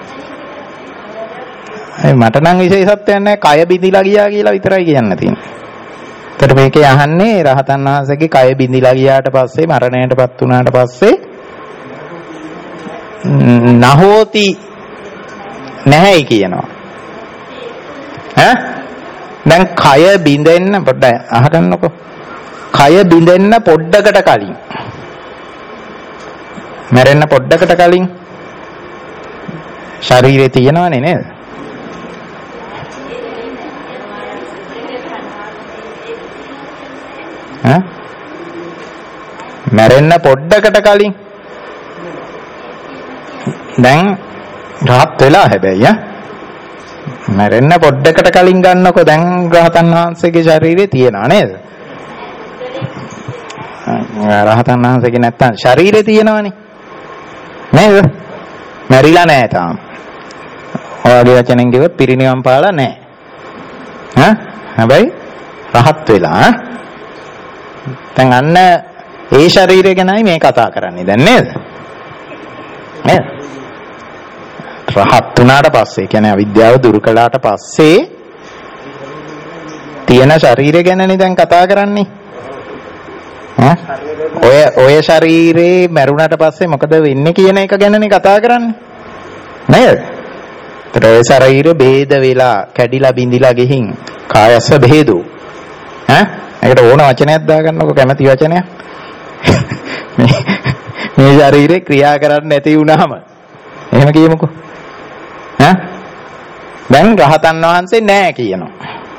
ඒ මට නම් විශේෂත්වයක් නෑ කය බිඳිලා ගියා කියලා විතරයි කියන්න තියෙන්නේ. ඒතර මේකේ අහන්නේ රහතන් වහන්සේගේ කය බිඳිලා ගියාට පස්සේ මරණයටපත් වුණාට පස්සේ නහෝති නැහැයි කියනවා. ඈ දැන් කය බිඳෙන්න පොඩ්ඩක් අහගන්නකෝ. කය බිඳෙන්න පොඩ්ඩකට කලින් මැරෙන්න පොඩ්ඩකට කලින් ශරීරේ තියෙනවනේ නේද? ඈ මැරෙන්න පොඩ්ඩකට කලින් දැන් රහත් වෙලා හැබැයි ඈ මැරෙන්න පොඩ්ඩකට කලින් ගන්නකො දැන් රහතන් වහන්සේගේ ශරීරේ තියනවා නේද? රහතන් වහන්සේගේ නැත්තම් ශරීරේ තියෙනවනේ නේද? මැරිලා නැහැ තාම. ඔයගේ වචනෙන් කිව්වොත් පිරිනිවන් පාලා නැහැ. ඈ හැබැයි රහත් වෙලා දැන් අන්න ඒ ශරීරය ගැනයි මේ කතා කරන්නේ දැන් නේද? නේද? රහත් වුණාට පස්සේ කියන්නේ අවිද්‍යාව දුරු කළාට පස්සේ තියෙන ශරීරය ගැනනේ දැන් කතා කරන්නේ. ඈ ඔය ඔය ශරීරේ මැරුණාට පස්සේ මොකද වෙන්නේ කියන එක ගැනනේ කතා කරන්නේ. නේද? ඒතර ඔය ශරීරය ભેද වෙලා කැඩිලා බිඳිලා ගිහින් කායස්ස ભેදෝ. ඈ ඒකට ඕන වචනයක් දාගන්නකො කැමති වචනයක්. මේ මේ ශරීරේ ක්‍රියා කරන්නේ නැති වුණාම එහෙම කියමුකෝ. ඈ දැන් රහතන් වහන්සේ නැහැ කියනවා.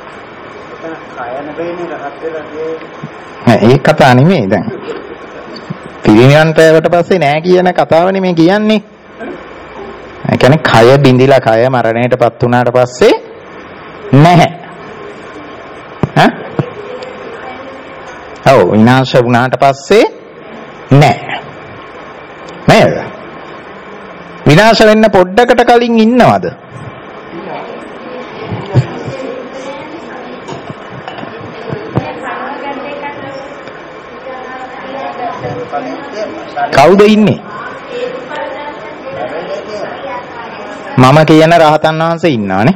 ඒ කතාව නෙමෙයි දැන්. පිරිනිවන් පෑවට පස්සේ නැහැ කියන කතාවනේ මේ කියන්නේ. ඒ කියන්නේ කය බිඳිලා කය මරණයටපත් වුණාට පස්සේ නැහැ. ඈ ඔව් විනාශ වුණාට පස්සේ නැහැ. නේද? විනාශ වෙන්න පොඩ්ඩකට කලින් ඉන්නවද? කවුද ඉන්නේ? මම කියන රහතන් වහන්සේ ඉන්නවනේ.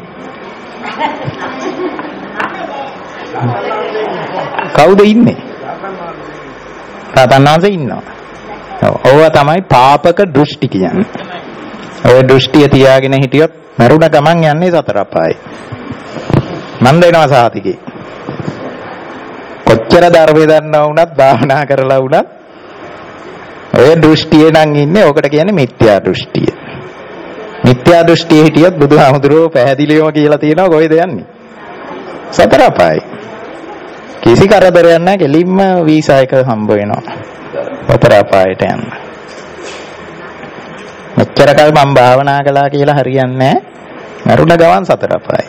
කවුද ඉන්නේ? රහතන් වහන්සේ ඉන්නවා. ඔව් තමයි පාපක දෘෂ්ටි කියන්නේ. ඔය දෘෂ්ටිය තියාගෙන හිටියොත් මරුණ ගමන් යන්නේ සතර අපායේ. මන් දෙනවා සාතිකේ. කොච්චර ධර්මයේ දන්නා වුණත් භාවනා කරලා වුණත් ඔය දෘෂ්ටියේ නම් ඉන්නේ. ඕකට කියන්නේ මිත්‍යා දෘෂ්ටිය. මිත්‍යා දෘෂ්ටියේ හිටියොත් බුදුහාමුදුරුවෝ පැහැදිලිවම කියලා තියෙනවා කොහෙද යන්නේ? සතර අපායේ. කිසි කරදරයක් නැහැ. කෙලින්ම වීසා එක හම්බ වෙනවා. සතර අපායට යන්න. මෙච්චර කල් මම භාවනා කළා කියලා හරියන්නේ නැහැ. මරුණ ගමන් සතර අපායයි.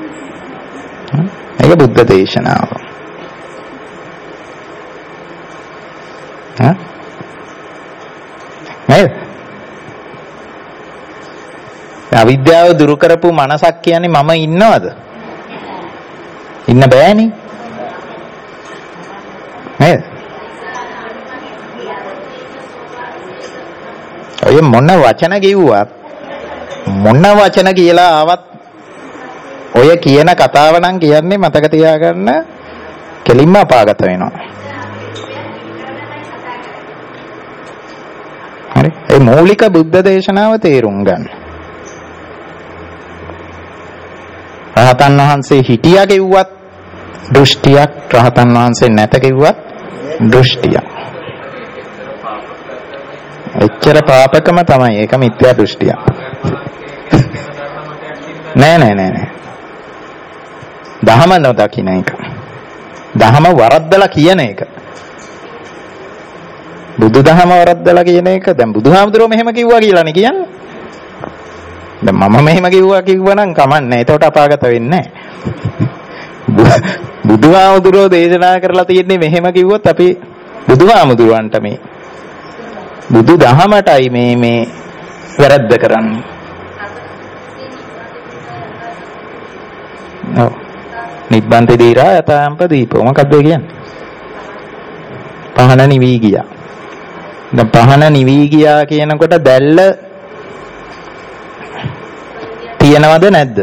ඒක බුද්ධ දේශනාව. හා? නේද? අවිද්‍යාව දුරු කරපු මනසක් කියන්නේ මම ඉන්නවද? ඉන්න බෑනේ. නේද? ඔය මොන වචන කිව්වත් මොන වචන කියලා ආවත් ඔය කියන කතාව නම් කියන්නේ මතක තියාගන්න කෙලින්ම අපාගත වෙනවා. හරි? ඒ මූලික බුද්ධ දේශනාව තේරුම් ගන්න. රහතන් වහන්සේ හිටියා කිව්වත් දෘෂ්ටියක් රහතන් වහන්සේ නැත කිව්වත් දෘෂ්ටියක්. එච්චර පාපකම තමයි. ඒක මිත්‍යා දෘෂ්ටියක්. නෑ නෑ නෑ නෑ. දහම නොදකින්න එක. දහම වරද්දලා කියන එක. බුදුදහම වරද්දලා කියන එක. දැන් බුදුහාමුදුරුවෝ මෙහෙම කිව්වා කියලානේ කියන්නේ. දැන් මම මෙහෙම කිව්වා කිව්වනම් කමන්නේ. ඒකට අපාගත වෙන්නේ නැහැ. බුදුහාමුදුරුවෝ දේශනා කරලා තියෙන්නේ මෙහෙම කිව්වොත් අපි බුදුහාමුදුරුවන්ට මේ බුදු දහමටයි මේ මේ වැරද්ද කරන්නේ. ඔව්. නිබ්බන්ති දීරා යතාම්ප දීපෝ. මොකක්ද කියන්නේ? පහන නිවි ගියා. දැන් පහන නිවි ගියා කියනකොට දැල්ල තියනවද නැද්ද?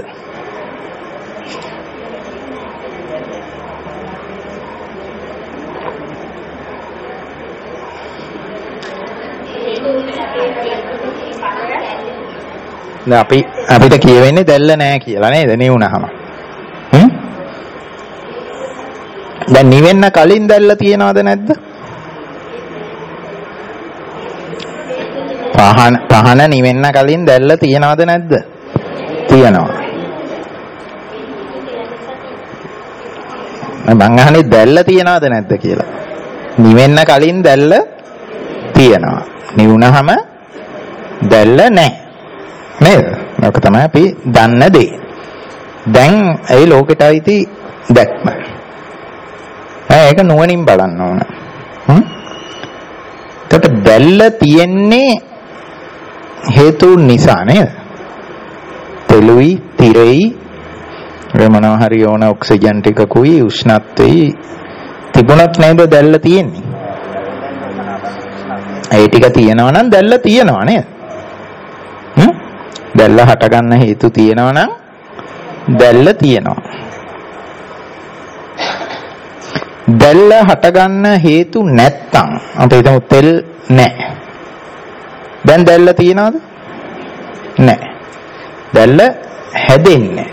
දැන් අපි අපිට කියවෙන්නේ දැල්ල නැහැ කියලා නේද? නිවුනහම. හ්ම්? දැන් නිවෙන්න කලින් දැල්ල තියනවද නැද්ද? පහන පහන නිවෙන්න කලින් දැල්ල තියනවද නැද්ද? තියනවා. මම අහන්නේ දැල්ල තියනවද නැද්ද කියලා. නිවෙන්න කලින් දැල්ල තියනවා. නිවුනහම දැල්ල නැහැ. නේද? මේක තමයි අපි දන්න දේ. දැන් ඒ ලෝකෙට අයිති දැක්ම. ඒක නුවණින් බලන්න ඕන. හ්ම්? ඒකට දැල්ල තියෙන්නේ හේතු නිසා නේද? තෙලුයි, තිරෙයි, ඒ මොනවා හරි ඕන ඔක්සිජන් ටිකකුයි උෂ්ණත්වෙයි තිබුණත් නේද දැල්ල තියෙන්නේ. ඒ ටික තියෙනවා නම් දැල්ල තියෙනවා නේද? හ්ම්? දැල්ල හට ගන්න හේතු තියෙනවා නම් දැල්ල තියෙනවා. දැල්ල හට ගන්න හේතු නැත්තම් අපි හිතමු තෙල් නැහැ. දැන් දැල්ල තියනවද? නැහැ. දැල්ල හැදෙන්නේ.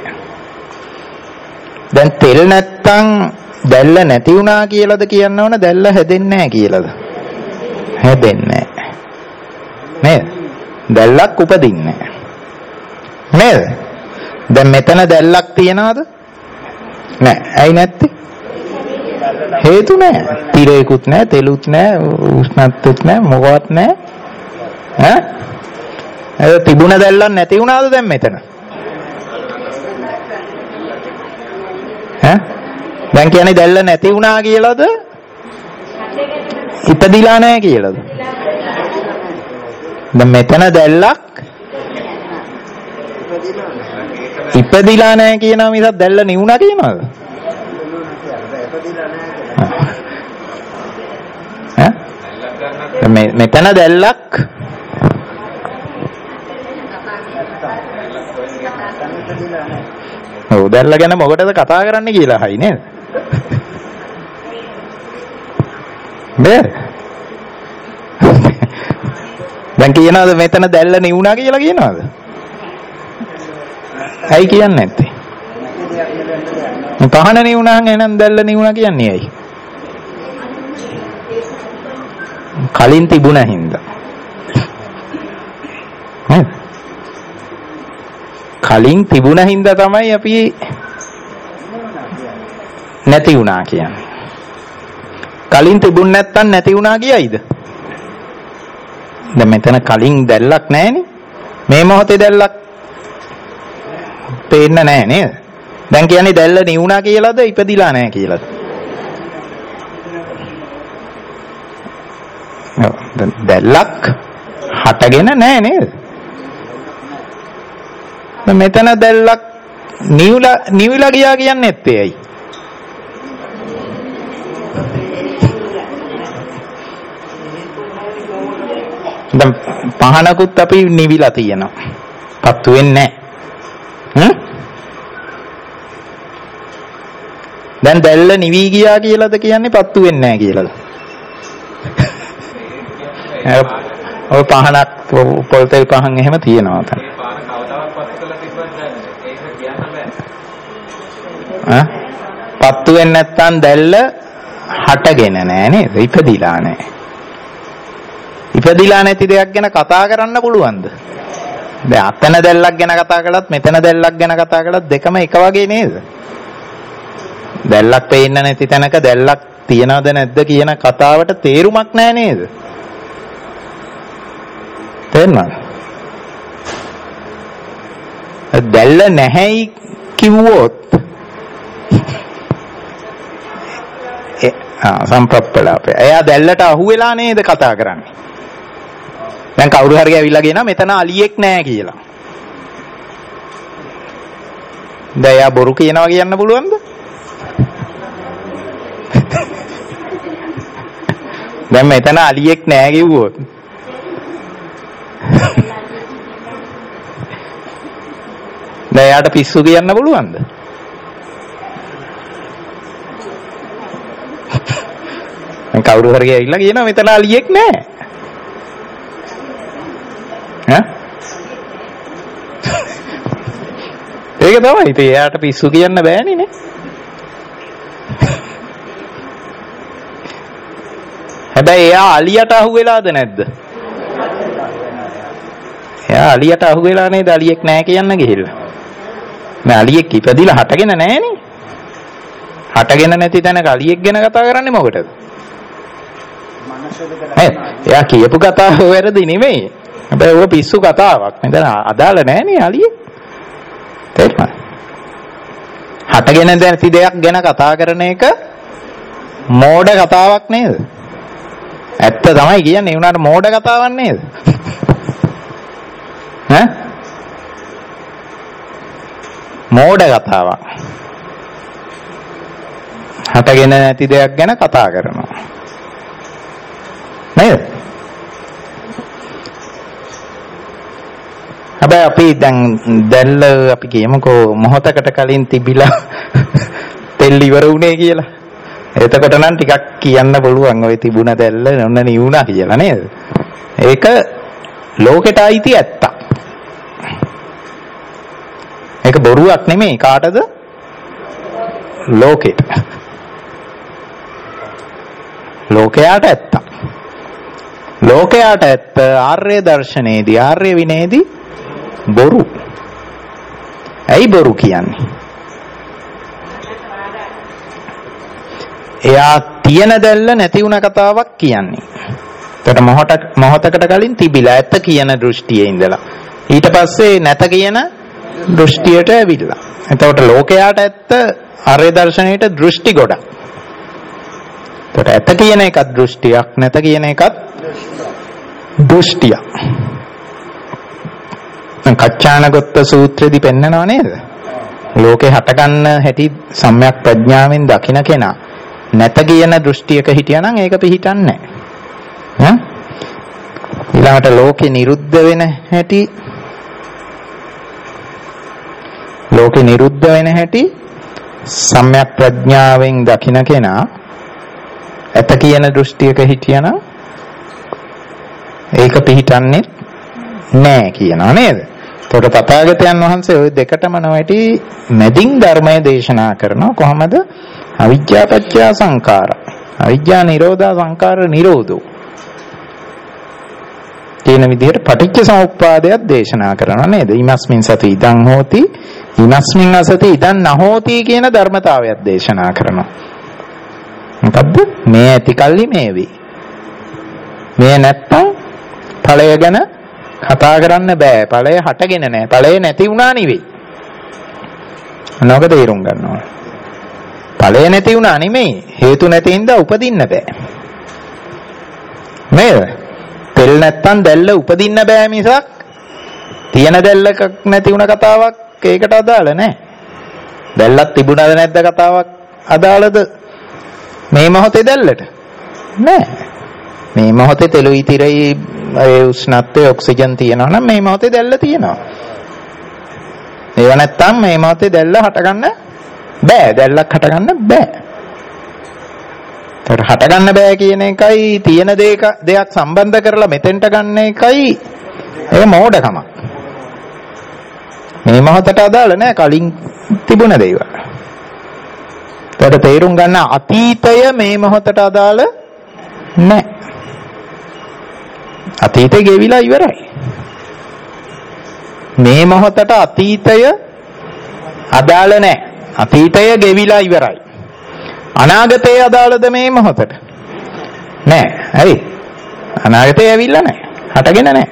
දැන් තෙල් නැත්තම් දැල්ල නැති වුණා කියලාද කියන්න ඕන? දැල්ල හැදෙන්නේ නැහැ කියලාද? හැදෙන්නේ නැහැ. නේද? දැල්ලක් උපදින්නේ නැහැ. නේද? දැන් මෙතන දැල්ලක් තියනවද? නැහැ. ඇයි නැත්තේ? හේතු නැහැ. තිරේකුත් නැහැ, තෙලුත් නැහැ, උෂ්ණත්වෙත් නැහැ, මොකවත් නැහැ. ඈ? ඒ තිබුණ දැල්ලක් නැති වුණාද දැන් මෙතන? ඈ? දැන් කියන්නේ දැල්ල නැති වුණා කියලාද? ඉපදිලා නැහැ කියලාද? දැන් මෙතන දැල්ලක් ඉපදිලා නැහැ කියනවා මිසක් දැල්ල නිවුණා කියනවද? ඈ? මෙතන දැල්ලක් ඔව් දැල්ල ගැන මොකටද කතා කරන්න කියලා හයි නේද? නේද? දැන් කියනවාද මෙතන දැල්ල නිවුණා කියලා කියනවාද? ඇයි කියන්නේ නැත්තේ? පහන නිවුණා එහෙනම් දැල්ල නිවුණා කියන්නේ ඇයි? කලින් තිබුණ හින්දා. නේද? කලින් තිබුණ හින්දා තමයි අපි නැති වුණා කියන්නේ. කලින් තිබුණ නැත්තම් නැති වුණා කියයිද? දැන් මෙතන කලින් දැල්ලක් නැහැනේ. මේ මොහොතේ දැල්ලක් පේන්න නැහැ නේද? දැන් කියන්නේ දැල්ල නිවුණා කියලාද ඉපදිලා නැහැ කියලාද? ඔව් දැල්ලක් හටගෙන නැහැ නේද? දැන් මෙතන දැල්ලක් නිවිලා නිවිලා ගියා කියන්නේ නැත්තේ ඇයි? දැන් පහනකුත් අපි නිවිලා තියෙනවා. පත්තු වෙන්නේ නැහැ. හ්ම්? දැන් දැල්ල නිවි ගියා කියලාද කියන්නේ පත්තු වෙන්නේ නැහැ කියලාද? ඔය පහනක් පොල් තෙල් පහන් එහෙම තියෙනවා තමයි. මේ පහන කවදාවත් පත්තු කරලා තිබ්බත් නැහැ. ඒක කියන්න බෑ. ඈ? පත්තු වෙන්නේ නැත්තම් දැල්ල හටගෙන නැහැ නේද? ඉපදිලා නැහැ. ඉපදිලා නැති දෙයක් ගැන කතා කරන්න පුළුවන්ද? දැන් අතන දැල්ලක් ගැන කතා කළත් මෙතන දැල්ලක් ගැන කතා කළත් දෙකම එක වගේ නේද? දැල්ලක් පේන්න නැති තැනක දැල්ලක් තියනවද නැද්ද කියන කතාවට තේරුමක් නැහැ නේද? තේරුණාද? දැල්ල නැහැයි කිව්වොත් ඒ සම්ප්‍රප්පලාපය. එයා දැල්ලට අහු වෙලා නේද කතා කරන්නේ? දැන් කවුරු හරි ඇවිල්ලා කියනවා මෙතන අලියෙක් නැහැ කියලා. දැන් එයා බොරු කියනවා කියන්න පුළුවන්ද? දැන් මෙතන අලියෙක් නැහැ කිව්වොත් දැන් එයාට පිස්සු කියන්න පුළුවන්ද? දැන් කවුරු හරි ඇවිල්ලා කියනවා මෙතන අලියෙක් නැහැ. ඈ? ඒක තමයි. ඉතින් එයාට පිස්සු කියන්න බෑනේ නේ. හැබැයි එයා අලියට අහු වෙලාද නැද්ද? එයා අලියට අහු වෙලා නේද අලියෙක් නැහැ කියන්න ගිහිල්ලා. මේ අලියෙක් ඉපදිලා හටගෙන නැහැනේ. හටගෙන නැති තැනක අලියෙක් ගැන කතා කරන්නේ මොකටද? එයා කියපු කතාව වැරදි නෙමෙයි. හැබැයි ඔය පිස්සු කතාවක්. මෙතන අදාළ නැහැනේ අලියෙක්. තේරුණා? හටගෙන නැති දෙයක් ගැන කතා කරන එක මෝඩ කතාවක් නේද? ඇත්ත තමයි කියන්නේ. ඒ උනාට මෝඩ කතාවක් නේද? ඈ? මෝඩ කතාවක්. හටගෙන නැති දෙයක් ගැන කතා කරනවා. නේද? හැබැයි අපි දැන් දැල්ල අපි කියමුකෝ මොහොතකට කලින් තිබිලා තෙල් ඉවර වුණේ කියලා. එතකොට නම් ටිකක් කියන්න පුළුවන් ඔය තිබුණ දැල්ල ඔන්න නිවුණා කියලා නේද? ඒක ලෝකෙට අයිති ඇත්තක්. ඒක බොරුවක් නෙමෙයි. කාටද? ලෝකෙට. ලෝකයට ඇත්තක්. ලෝකයට ඇත්ත ආර්ය දර්ශනයේදී ආර්ය විනයේදී බොරු. ඇයි බොරු කියන්නේ? එයා තියෙන දැල්ල නැති වුණ කතාවක් කියන්නේ. ඒකට මොහොත මොහොතකට කලින් තිබිලා ඇත්ත කියන දෘෂ්ටියේ ඉඳලා ඊට පස්සේ නැත කියන දෘෂ්ටියට ඇවිල්ලා. එතකොට ලෝකයට ඇත්ත ආර්ය දර්ශනයට දෘෂ්ටි ගොඩක්. ඒකට ඇත්ත කියන එකත් දෘෂ්ටියක් නැත කියන එකත් දෘෂ්ටියක්. කච්චානගොත්ත සූත්‍රයේදී පෙන්නනව නේද? ලෝකේ හටගන්න හැටි සම්‍යක් ප්‍රඥාවෙන් දකින්න කෙනා නැත කියන දෘෂ්ටියක හිටියානම් ඒක පිහිටන්නේ නැහැ. ඈ? ඊළඟට ලෝකේ නිරුද්ධ වෙන හැටි ලෝකේ නිරුද්ධ වෙන හැටි සම්‍යක් ප්‍රඥාවෙන් දකින්න කෙනා ඇත කියන දෘෂ්ටියක හිටියානම් ඒක පිහිටන්නේ නැහැ කියනවා නේද? එතකොට තථාගතයන් වහන්සේ ওই දෙකටම නොවැටි මැදින් ධර්මය දේශනා කරනවා. කොහොමද? අවිජ්ජා පත්‍ය සංඛාර. අවිජ්ජා නිරෝධා සංඛාර නිරෝධෝ. කියන විදිහට පටිච්ච සමුප්පාදයක් දේශනා කරනවා නේද? ීමස්මින් සති ඉදං හෝති ීමස්මින් අසති ඉදං නහෝති කියන ධර්මතාවයක් දේශනා කරනවා. මොකද්ද? මේ ඇති කල්ලි මේ වේ. මේ නැත්තම් ඵලය ගැන කතා කරන්න බෑ. ඵලය හටගෙන නැහැ. ඵලය නැති වුණා නෙවෙයි. නොක තේරුම් ගන්න ඕන. ඵලය නැති වුණා නෙමෙයි. හේතු නැති හින්දා උපදින්න බෑ. නේද? තෙල් නැත්තම් දැල්ල උපදින්න බෑ මිසක් තියෙන දැල්ලක නැති වුණ කතාවක් ඒකට අදාළ නැහැ. දැල්ලක් තිබුණාද නැද්ද කතාවක් අදාළද මේ මොහොතේ දැල්ලට? නෑ. මේ මොහොතේ තෙලුයි තිරයි ඒ උෂ්ණත්වයේ ඔක්සිජන් තියෙනවා නම් මේ මොහොතේ දැල්ල තියෙනවා. ඒව නැත්තම් මේ මොහොතේ දැල්ල හටගන්න බෑ. දැල්ලක් හටගන්න බෑ. ඒතර හටගන්න බෑ කියන එකයි තියෙන දෙයක දෙයක් සම්බන්ධ කරලා මෙතෙන්ට ගන්න එකයි ඒක මෝඩකමක්. මේ මොහොතට අදාළ නෑ කලින් තිබුණ දේවල්. ඒකට තේරුම් ගන්න අතීතය මේ මොහොතට අදාළ නැහැ. අතීතය ගෙවිලා ඉවරයි. මේ මොහොතට අතීතය අදාළ නැහැ. අතීතය ගෙවිලා ඉවරයි. අනාගතය අදාළද මේ මොහොතට? නැහැ. ඇයි? අනාගතය ඇවිල්ලා නැහැ. හටගෙන නැහැ.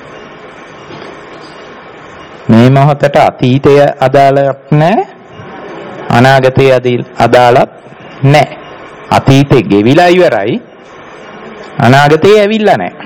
මේ මොහොතට අතීතය අදාළක් නැහැ. අනාගතය අදාළත් නැහැ. අතීතේ ගෙවිලා ඉවරයි. අනාගතය ඇවිල්ලා නැහැ.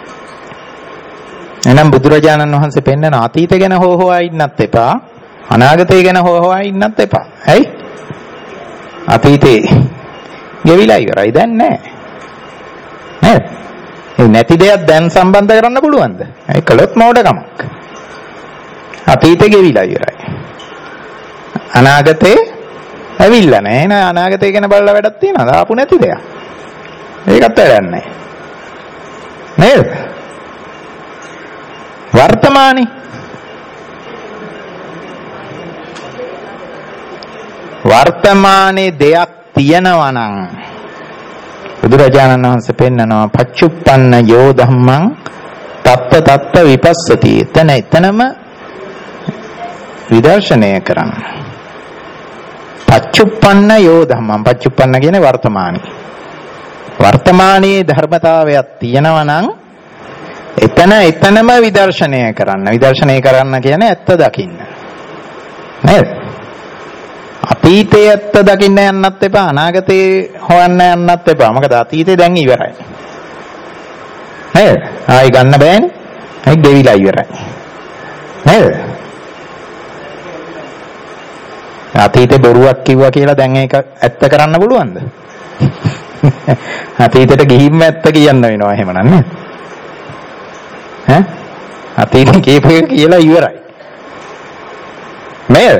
එහෙනම් බුදුරජාණන් වහන්සේ පෙන්නන අතීතය ගැන හෝ හොවා ඉන්නත් එපා. අනාගතය ගැන හෝ හොවා ඉන්නත් එපා. ඇයි? අතීතේ ගෙවිලා ඉවරයි. දැන් නැහැ. නේද? ඒ නැති දෙයක් දැන් සම්බන්ධ කරන්න පුළුවන්ද? ඒ කළොත් මෝඩකමක්. අතීතේ ගෙවිලා ඉවරයි. අනාගතේ ඇවිල්ලා නැහැ. නෑ අනාගතය ගැන බලලා වැඩක් තියනවද? ආපු නැති දෙයක්. ඒකත් වැඩක් නැහැ. නේද? වර්තමානයේ වර්තමානයේ දෙයක් තියෙනවා නම් බුදුරජාණන් වහන්සේ පෙන්නනවා පච්චුප්පන්න යෝ ධම්මං තත්ත තත්ත විපස්සති. එතන එතනම විදර්ශනය කරන්න. පච්චුප්පන්න යෝ ධම්මං. පච්චුප්පන්න කියන්නේ වර්තමානයේ. වර්තමානයේ ධර්මතාවයක් තියෙනවා නම් එතන එතනම විදර්ශනය කරන්න. විදර්ශනය කරන්න කියන්නේ ඇත්ත දකින්න. නේද? අතීතයේ ඇත්ත දකින්න යන්නත් එපා. අනාගතේ හොයන්න යන්නත් එපා. මොකද අතීතේ දැන් ඉවරයි. නේද? ආයි ගන්න බෑනේ. ඒක දෙවිලා ඉවරයි. නේද? අතීතේ බොරුවක් කිව්වා කියලා දැන් ඒක ඇත්ත කරන්න පුළුවන්ද? අතීතයට ගිහින්ම ඇත්ත කියන්න වෙනවා එහෙමනම් නේද? ඈ? අතීතේ කීප එක කියලා ඉවරයි. නේද?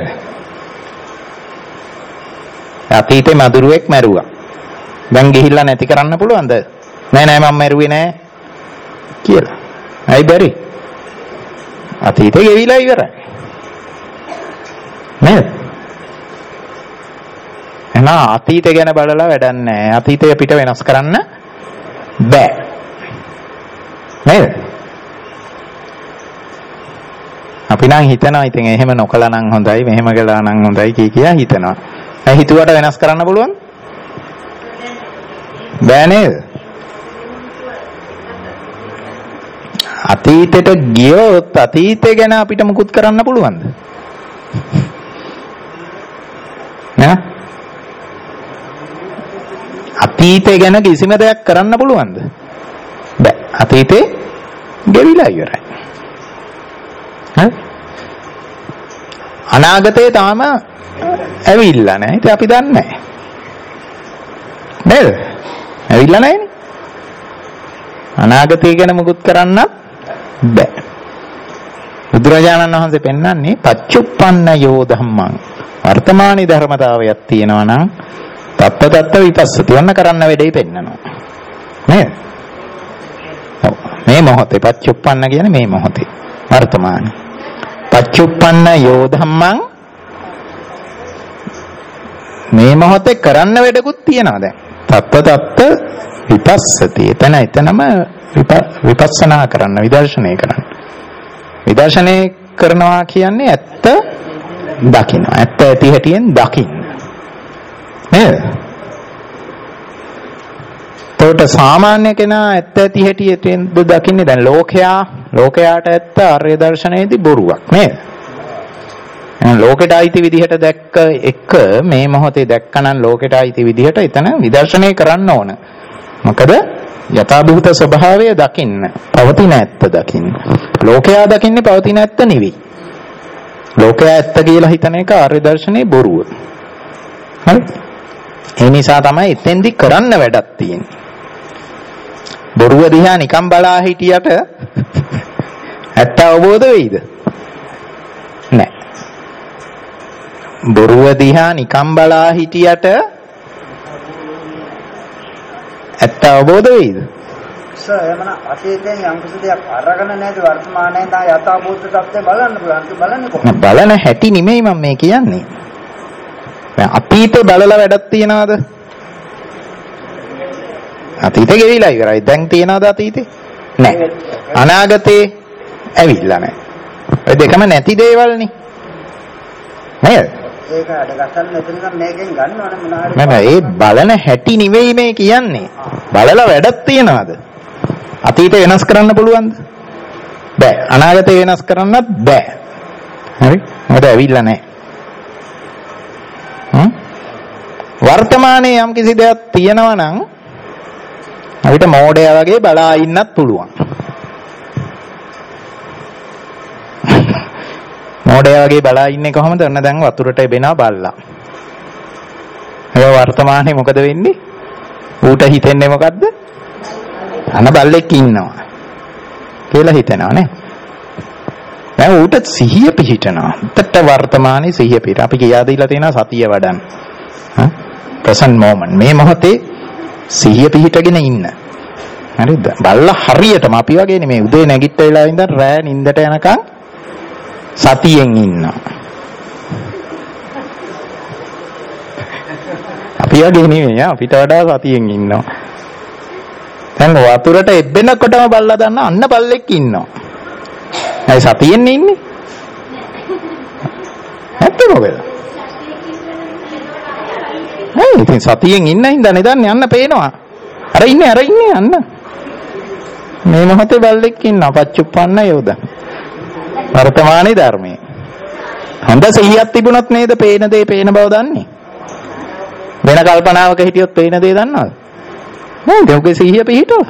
අතීතේ මදුරුවෙක් මැරුවා. දැන් ගිහිල්ලා නැති කරන්න පුළුවන්ද? නෑ නෑ මම මැරුවේ නෑ කියලා. ඇයි බැරි? අතීතේ ගෙවිලා ඉවරයි. නේද? එහෙනම් අතීතය ගැන බලලා වැඩක් නෑ. අතීතය පිට වෙනස් කරන්න බෑ. නේද? අපි නම් හිතනවා ඉතින් එහෙම නොකළා නම් හොඳයි, මෙහෙම කළා නම් හොඳයි කී කියා හිතනවා. ඒ හිතුවට වෙනස් කරන්න පුළුවන්? බෑ නේද? අතීතයට ගියොත් අතීතය ගැන අපිට මුකුත් කරන්න පුළුවන්ද? නෑ? අතීතය ගැන කිසිම දෙයක් කරන්න පුළුවන්ද? බෑ. අතීතේ ගෙවිලා ඉවරයි. හරි? අනාගතේ තාම ඇවිල්ලා නැහැ. ඉතින් අපි දන්නේ නැහැ. නේද? ඇවිල්ලා නැහැනේ. අනාගතය ගැන මුකුත් කරන්න බෑ. බුදුරජාණන් වහන්සේ පෙන්වන්නේ පච්චුප්පන්න යෝ ධම්මං. වර්තමානයේ ධර්මතාවයක් තියෙනවා නම් තත්ත තත්ත විපස්සති. වන්න කරන්න වෙලෙයි පෙන්නනවා. නේද? මේ මොහොතේ පච්චුප්පන්න කියන්නේ මේ මොහොතේ වර්තමානයේ. පච්චුප්පන්න යෝ ධම්මං මේ මොහොතේ කරන්න වැඩකුත් තියෙනවා දැන්. තත්ත තත්ත විපස්සති. එතන එතනම විපස්සනා කරන්න, විදර්ශනය කරන්න. විදර්ශනය කරනවා කියන්නේ ඇත්ත දකින්න. ඇත්ත ඇති හැටියෙන් දකින්න. නේද? එතකොට සාමාන්‍ය කෙනා ඇත්ත ඇති හැටියෙන් දකින්නේ දැන් ලෝකයා ලෝකයාට ඇත්ත ආර්ය දර්ශනයේදී බොරුවක් නේද? ලෝකෙට අයිති විදිහට දැක්ක එක මේ මොහොතේ දැක්කනම් ලෝකෙට අයිති විදිහට එතන විදර්ශනය කරන්න ඕන. මොකද යථාභූත ස්වභාවය දකින්න, පවතින ඇත්ත දකින්න. ලෝකයා දකින්නේ පවතින ඇත්ත නෙවෙයි. ලෝකයා ඇත්ත කියලා හිතන එක ආර්ය දර්ශනයේ බොරුව. හරි? ඒ නිසා තමයි එතෙන්දි කරන්න වැඩක් තියෙන්නේ. බොරුව දිහා නිකන් බලා හිටියට ඇත්ත අවබෝධ වෙයිද? නෑ. බොරුව දිහා නිකන් බලා හිටියට ඇත්ත අවබෝධ වෙයිද? සර් එමන අතීතයෙන් යම් කිසි දෙයක් අරගෙන නැති වර්තමානයේ තා යථාභූත තත්ත්වය බලන්න පුළුවන්. බලන්නේ කොහොමද? බලන හැටි නෙමෙයි මම මේ කියන්නේ. දැන් අතීතේ බලලා වැඩක් තියනවද? අතීතේ ගෙවිලා ඉවරයි. දැන් තියනවද අතීතේ? නැහැ. අනාගතේ ඇවිල්ලා නැහැ. ඔය දෙකම නැති දේවල්නේ. නේද? ඒක අඩගස්සන්න එතන මේකෙන් ගන්නවනේ මොනවා හරි. නෑ ඒ බලන හැටි නෙවෙයි මේ කියන්නේ. බලලා වැඩක් තියනවද? අතීතේ වෙනස් කරන්න පුළුවන්ද? බෑ. අනාගතේ වෙනස් කරන්නත් බෑ. හරි? මොකද ඇවිල්ලා නැහැ. හ්ම්? වර්තමානයේ යම් කිසි දෙයක් තියෙනවා නම් අපිට මෝඩයා වගේ බලා ඉන්නත් පුළුවන්. මෝඩයා වගේ බලා ඉන්නේ කොහොමද? ඔන්න දැන් වතුරට එබෙනවා බල්ලා. ඒ වර්තමානයේ මොකද වෙන්නේ? ඌට හිතෙන්නේ මොකද්ද? අන බල්ලෙක් ඉන්නවා කියලා හිතනවා නේ. දැන් ඌට සිහිය පිහිටනවා. උත්තර වර්තමානයේ සිහිය පිහිට. අපි කියා දීලා තියෙනවා සතිය වඩන්න. හා? present moment. මේ මොහොතේ සිහිය පිහිටගෙන ඉන්න. හරිද? බල්ලා හරියටම අපි වගේ නෙමෙයි. උදේ නැගිට වෙලා ඉඳන් රෑ නිින්දට යනකම් සතියෙන් ඉන්නවා. අපි වගේ නෙමෙයි. අපිට වඩා සතියෙන් ඉන්නවා. දැන් වතුරට එබ්බෙනකොටම බල්ලා දන්න අන්න බල්ලෙක් ඉන්නවා. ඇයි සතියෙන් ඉන්නේ? ඇත්ත මොකද? නෑ ඉතින් සතියෙන් ඉන්න හින්දානේ දන්නේ අන්න පේනවා. අර ඉන්නේ අර ඉන්නේ අන්න. මේ මොහොතේ බල්ලෙක් ඉන්නවා. පච්චුප්පන්න යෝද. වර්තමානයේ ධර්මයේ. හොඳ සිහියක් තිබුණොත් නේද පේන දේ පේන බව දන්නේ. වෙන කල්පනාවක හිටියොත් පේන දේ දන්නවද? නෑ ඒකේ සිහිය පිහිටුවා.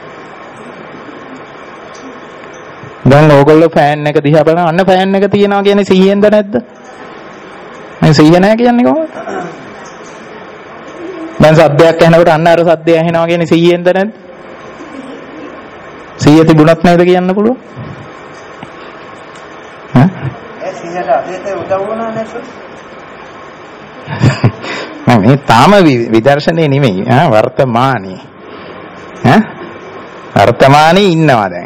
දැන් ඕගොල්ලෝ ෆෑන් එක දිහා බලන අන්න ෆෑන් එක තියනවා කියන්නේ සිහියෙන්ද නැද්ද? මේ සිහිය නැහැ කියන්නේ කොහොමද? දැන් සද්දයක් ඇහෙනකොට අන්න අර සද්දය ඇහෙනවා කියන්නේ සිහියෙන්ද නැද්ද? සිහිය තිබුණත් නේද කියන්න පුළුවන්? ඈ? ඒ සිහියට අතීතේ උදව් වුණා නේද? මේ තාම විදර්ශනේ නෙමෙයි ඈ වර්තමානයේ ඈ වර්තමානයේ ඉන්නවා දැන්.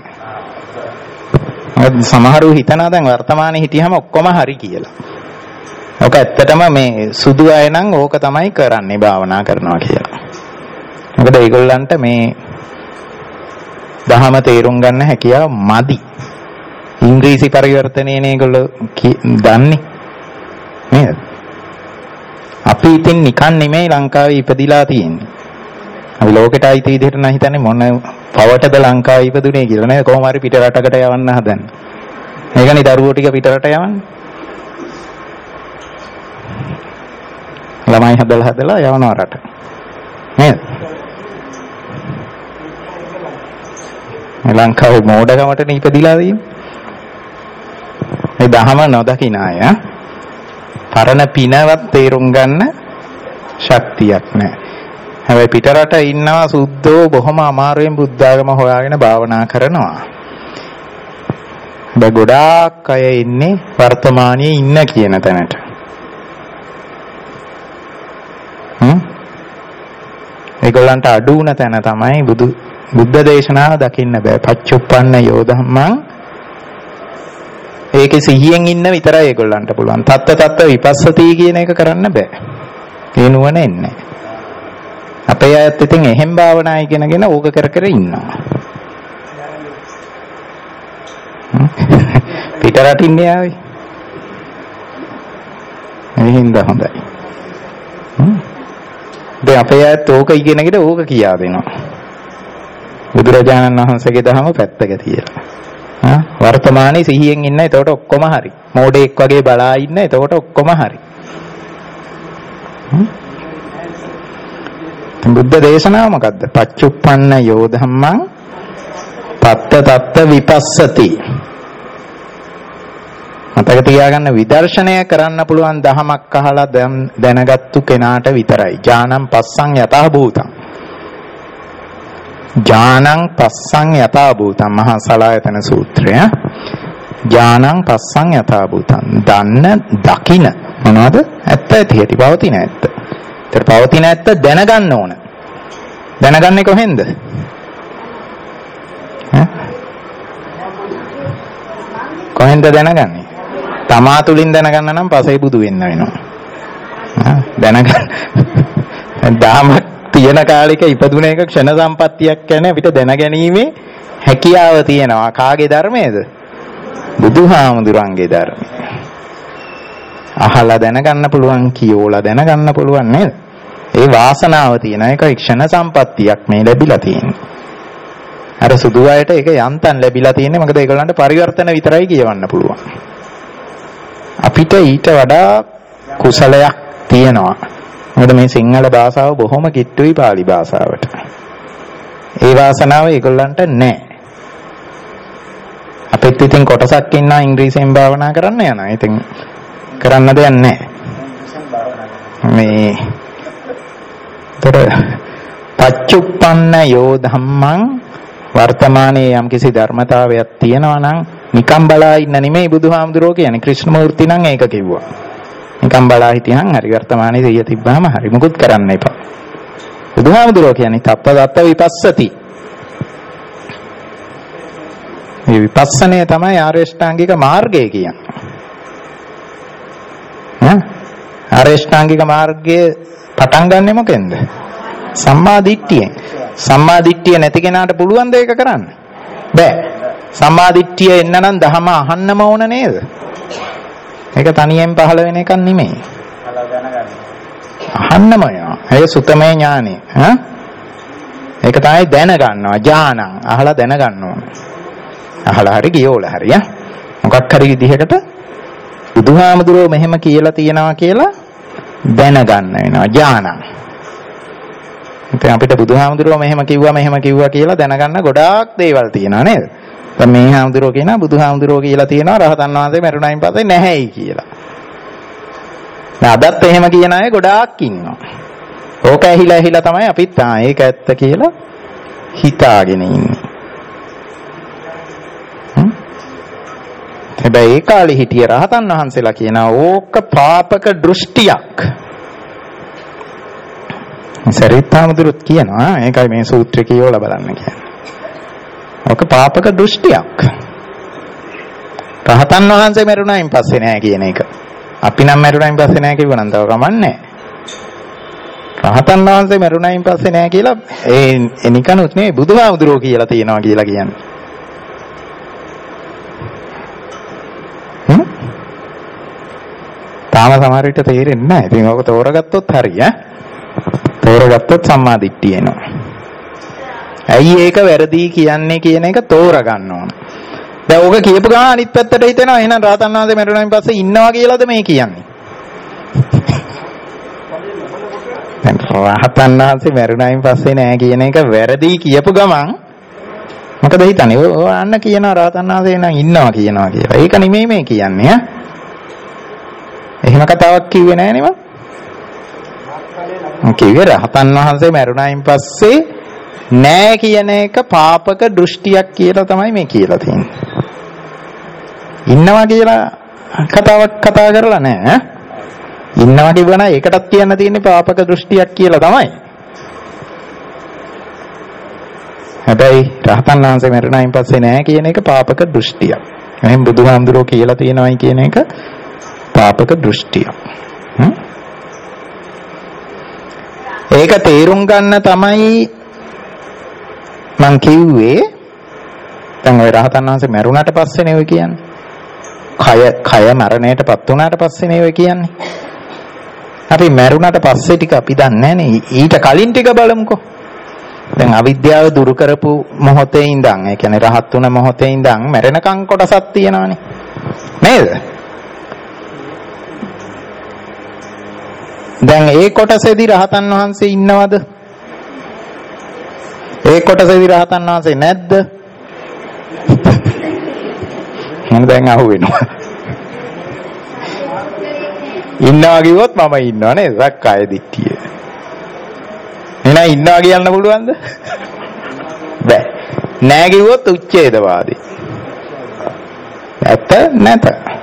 සමහරව හිතනවා දැන් වර්තමානයේ හිටියම ඔක්කොම හරි කියලා. ඔක ඇත්තටම මේ සුදු අය නම් ඕක තමයි කරන්නේ භාවනා කරනවා කියලා. මොකද ඒගොල්ලන්ට මේ දහම තේරුම් ගන්න හැකියාව මදි. ඉංග්‍රීසි පරිවර්තනයේනේ ඒගොල්ලෝ දන්නේ. නේද? අපි ඉතින් නිකන් නෙමෙයි ලංකාවේ ඉපදිලා තියෙන්නේ. අපි ලෝකෙට ආйти විදිහට නම් හිතන්නේ මොන පවටද ලංකාවේ ඉපදුනේ කියලා නේද? කොහොම හරි පිට රටකට යවන්න හදන්නේ. මේකනේ දරුවෝ ටික පිට රට යවන්නේ. ළමයි හදලා හදලා යවනවා රට. නේද? ලංකාවේ මෝඩකමට ඉපදිලා තියෙන්නේ. ඒ දහම නොදකින අය පරණ පිනවත් තේරුම් ගන්න ශක්තියක් නැහැ. හැබැයි පිටරට ඉන්නවා සුද්ධෝ බොහොම අමාරුවෙන් බුද්ධ ආගම හොයාගෙන භාවනා කරනවා. හැබැයි ගොඩාක් අය ඉන්නේ වර්තමානයේ ඉන්න කියන තැනට. හ්ම් ඒගොල්ලන්ට අඩු වුණ තැන තමයි බුදු බුද්ධ දේශනාව දකින්න බෑ. පච්චුප්පන්න යෝධම්මං ඒකේ සිහියෙන් ඉන්න විතරයි ඒගොල්ලන්ට පුළුවන්. තත්ත තත්ත විපස්සති කියන එක කරන්න බෑ. ඒ නුවණ එන්නේ. අපේ අයත් ඉතින් එහෙම් භාවනා ඉගෙනගෙන ඕක කර කර ඉන්නවා. පිට රටින් යාවි. මේ හින්දා හොඳයි. දැන් අපේ අයත් ඕක ඉගෙනගෙන ඕක කියා දෙනවා. බුදුරජාණන් වහන්සේගේ දහම පැත්තක තියලා. හා වර්තමානයේ සිහියෙන් ඉන්න එතකොට ඔක්කොම හරි. මෝඩෙක් වගේ බලා ඉන්න එතකොට ඔක්කොම හරි. බුද්ධ දේශනාව මොකද්ද? පච්චුප්පන්න යෝධම්මං පත්ත තත්ත විපස්සති. මතක තියාගන්න විදර්ශනය කරන්න පුළුවන් දහමක් අහලා දැනගත්තු කෙනාට විතරයි. ඥානං පස්සං යතහ භූතං. ඥානං පස්සං යතහ භූතං මහා සලායතන සූත්‍රය. ඥානං පස්සං යතහ භූතං. දන්න දකින මොනවද? ඇත්ත ඇති පවතින ඇත්ත. ඒතර පවතින ඇත්ත දැනගන්න ඕන. දැනගන්නේ කොහෙන්ද? ඈ කොහෙන්ද දැනගන්නේ? තමා තුලින් දැනගන්න නම් පසේ බුදු වෙන්න වෙනවා. දැනගන්න. දාම තියෙන කාලෙක ඉපදුන එක ක්ෂණ සම්පත්තියක් කියන්නේ අපිට දැනගැනීමේ හැකියාව තියෙනවා. කාගේ ධර්මයේද? බුදුහාමුදුරන්ගේ ධර්මය. අහලා දැනගන්න පුළුවන්, කියෝලා දැනගන්න පුළුවන් නේද? ඒ වාසනාව තියෙන එක ක්ෂණ සම්පත්තියක් මේ ලැබිලා තියෙන්නේ. අර සුදු අයට ඒක යන්තම් ලැබිලා තියෙන්නේ. මොකද ඒගොල්ලන්ට පරිවර්තන විතරයි කියවන්න පුළුවන්. අපිට ඊට වඩා කුසලයක් තියෙනවා. මොකද මේ සිංහල භාෂාව බොහොම කිට්ටුයි පාලි භාෂාවට. ඒ වාසනාව ඒගොල්ලන්ට නැහැ. අපිට ඉතින් කොටසක් ඉන්නා ඉංග්‍රීසියෙන් භාවනා කරන්න යනවා. ඉතින් කරන්න දෙයක් නැහැ. මේ තොර පච්චුප්පන්න යෝ ධම්මං වර්තමානයේ යම්කිසි ධර්මතාවයක් තියෙනවා නම් නිකම් බලා ඉන්න නෙමෙයි බුදුහාමුදුරුවෝ කියන්නේ. ක්‍රිෂ්ණමූර්ති නම් ඒක කිව්වා. නිකම් බලා හිටියන් හරි වර්තමානයේ සිහිය තිබ්බාම හරි මුකුත් කරන්න එපා. බුදුහාමුදුරුවෝ කියන්නේ තප්පදත්ත විපස්සති. මේ විපස්සනය තමයි ආර්ය ශ්‍රාංගික මාර්ගය කියන්නේ. ඈ ආර්ය ශ්‍රාංගික මාර්ගයේ පටන් ගන්නෙ මොකෙන්ද? සම්මා දිට්ඨියෙන්. සම්මා දිට්ඨිය නැති කෙනාට පුළුවන් ද ඒක කරන්න? බෑ. සම්මා දිට්ඨිය එන්න නම් ධහම අහන්නම ඕන නේද? ඒක තනියෙන් පහළ වෙන එකක් නෙමෙයි. අහන්නම වෙනවා. ඒක සුතමේ ඥානෙ. ඈ ඒක තමයි දැනගන්නවා. ඥානං අහලා දැනගන්න ඕන. අහලා හරි ගියෝලා හරි ඈ මොකක් හරි විදිහකට බුදුහාමුදුරුවෝ මෙහෙම කියලා තියෙනවා කියලා දැනගන්න වෙනවා. ඥානං. ඉතින් අපිට බුදුහාමුදුරුවෝ මෙහෙම කිව්වා මෙහෙම කිව්වා කියලා දැනගන්න ගොඩාක් දේවල් තියෙනවා නේද? දැන් මේ හාමුදුරුවෝ කියනවා බුදුහාමුදුරුවෝ කියලා තියෙනවා රහතන් වහන්සේ මරුණයින් පස්සේ නැහැයි කියලා. දැන් අදත් එහෙම කියන අය ගොඩාක් ඉන්නවා. ඕක ඇහිලා ඇහිලා තමයි අපිත් ආ ඒක ඇත්ත කියලා හිතාගෙන ඉන්නේ. හැබැයි ඒ කාලේ හිටිය රහතන් වහන්සේලා කියනවා ඕක පාපක දෘෂ්ටියක්. සරිත්තාමුදුරුත් කියනවා ඒකයි මේ සූත්‍රය කියවලා බලන්න කියන්නේ. ඕක පාපක දෘෂ්ටියක්. රහතන් වහන්සේ මරුණයින් පස්සේ නෑ කියන එක. අපි නම් මරුණයින් පස්සේ නෑ කිව්වනම් තව කමන්නේ. රහතන් වහන්සේ මරුණයින් පස්සේ නෑ කියලා ඒ එනිකනුත් නෙවෙයි බුදුහාමුදුරුවෝ කියලා තියෙනවා කියලා කියන්නේ. තාම සමහර විට තේරෙන්නේ නැහැ. ඉතින් ඔක තෝරගත්තොත් හරි ඈ. තෝරගත්තොත් සම්මා දිට්ඨිය එනවා. ඇයි ඒක වැරදි කියන්නේ කියන එක තෝරගන්න ඕන. දැන් ඕක කියපු ගමන් අනිත් පැත්තට හිතෙනවා එහෙනම් රහතන් වහන්සේ මරුණායින් පස්සේ ඉන්නවා කියලාද මේ කියන්නේ? දැන් රහතන් වහන්සේ මරුණායින් පස්සේ නෑ කියන එක වැරදි කියපු ගමන් මොකද හිතන්නේ? ඔය අන්න කියනවා රහතන් වහන්සේ නම් ඉන්නවා කියනවා කියලා. ඒක නෙමෙයි මේ කියන්නේ ඈ. එහෙම කතාවක් කිව්වේ නෑ නේ මම. කිව්වේ රහතන් වහන්සේ මරුණායින් පස්සේ නෑ කියන එක පාපක දෘෂ්ටියක් කියලා තමයි මේ කියලා තියෙන්නේ. ඉන්නවා කියලා කතාවක් කතා කරලා නෑ ඈ. ඉන්නවා කියවනම් ඒකටත් කියන්න තියෙන්නේ පාපක දෘෂ්ටියක් කියලා තමයි. හැබැයි රහතන් වහන්සේ මරුණායින් පස්සේ නෑ කියන එක පාපක දෘෂ්ටියක්. එහෙනම් බුදුහාමුදුරුවෝ කියලා තියෙනවයි කියන එක පාපක දෘෂ්ටිය. ඒක තේරුම් ගන්න තමයි මං කිව්වේ දැන් ඔය රහතන් වහන්සේ මරුණාට පස්සේ නේ ඔය කියන්නේ. කය කය මරණයටපත් වුණාට පස්සේ නේ ඔය කියන්නේ. අපි මරුණාට පස්සේ ටික අපි දන්නේ නැහැ ඊට කලින් ටික බලමුකෝ. දැන් අවිද්‍යාව දුරු කරපු මොහොතේ ඉඳන් ඒ කියන්නේ රහත් වුණ මොහොතේ ඉඳන් මැරෙනකන් කොටසක් තියෙනවානේ. නේද? දැන් ඒ කොටසේදී රහතන් වහන්සේ ඉන්නවද? ඒ කොටසේදී රහතන් වහන්සේ නැද්ද? මම දැන් අහුවෙනවා. ඉන්නවා කිව්වොත් මම ඉන්නවා නේද? සක්කාය දිට්ඨිය. එහෙනම් ඉන්නවා කියන්න පුළුවන්ද? බෑ. නෑ කිව්වොත් උච්ඡේදවාදී. ඇත්ත නැත.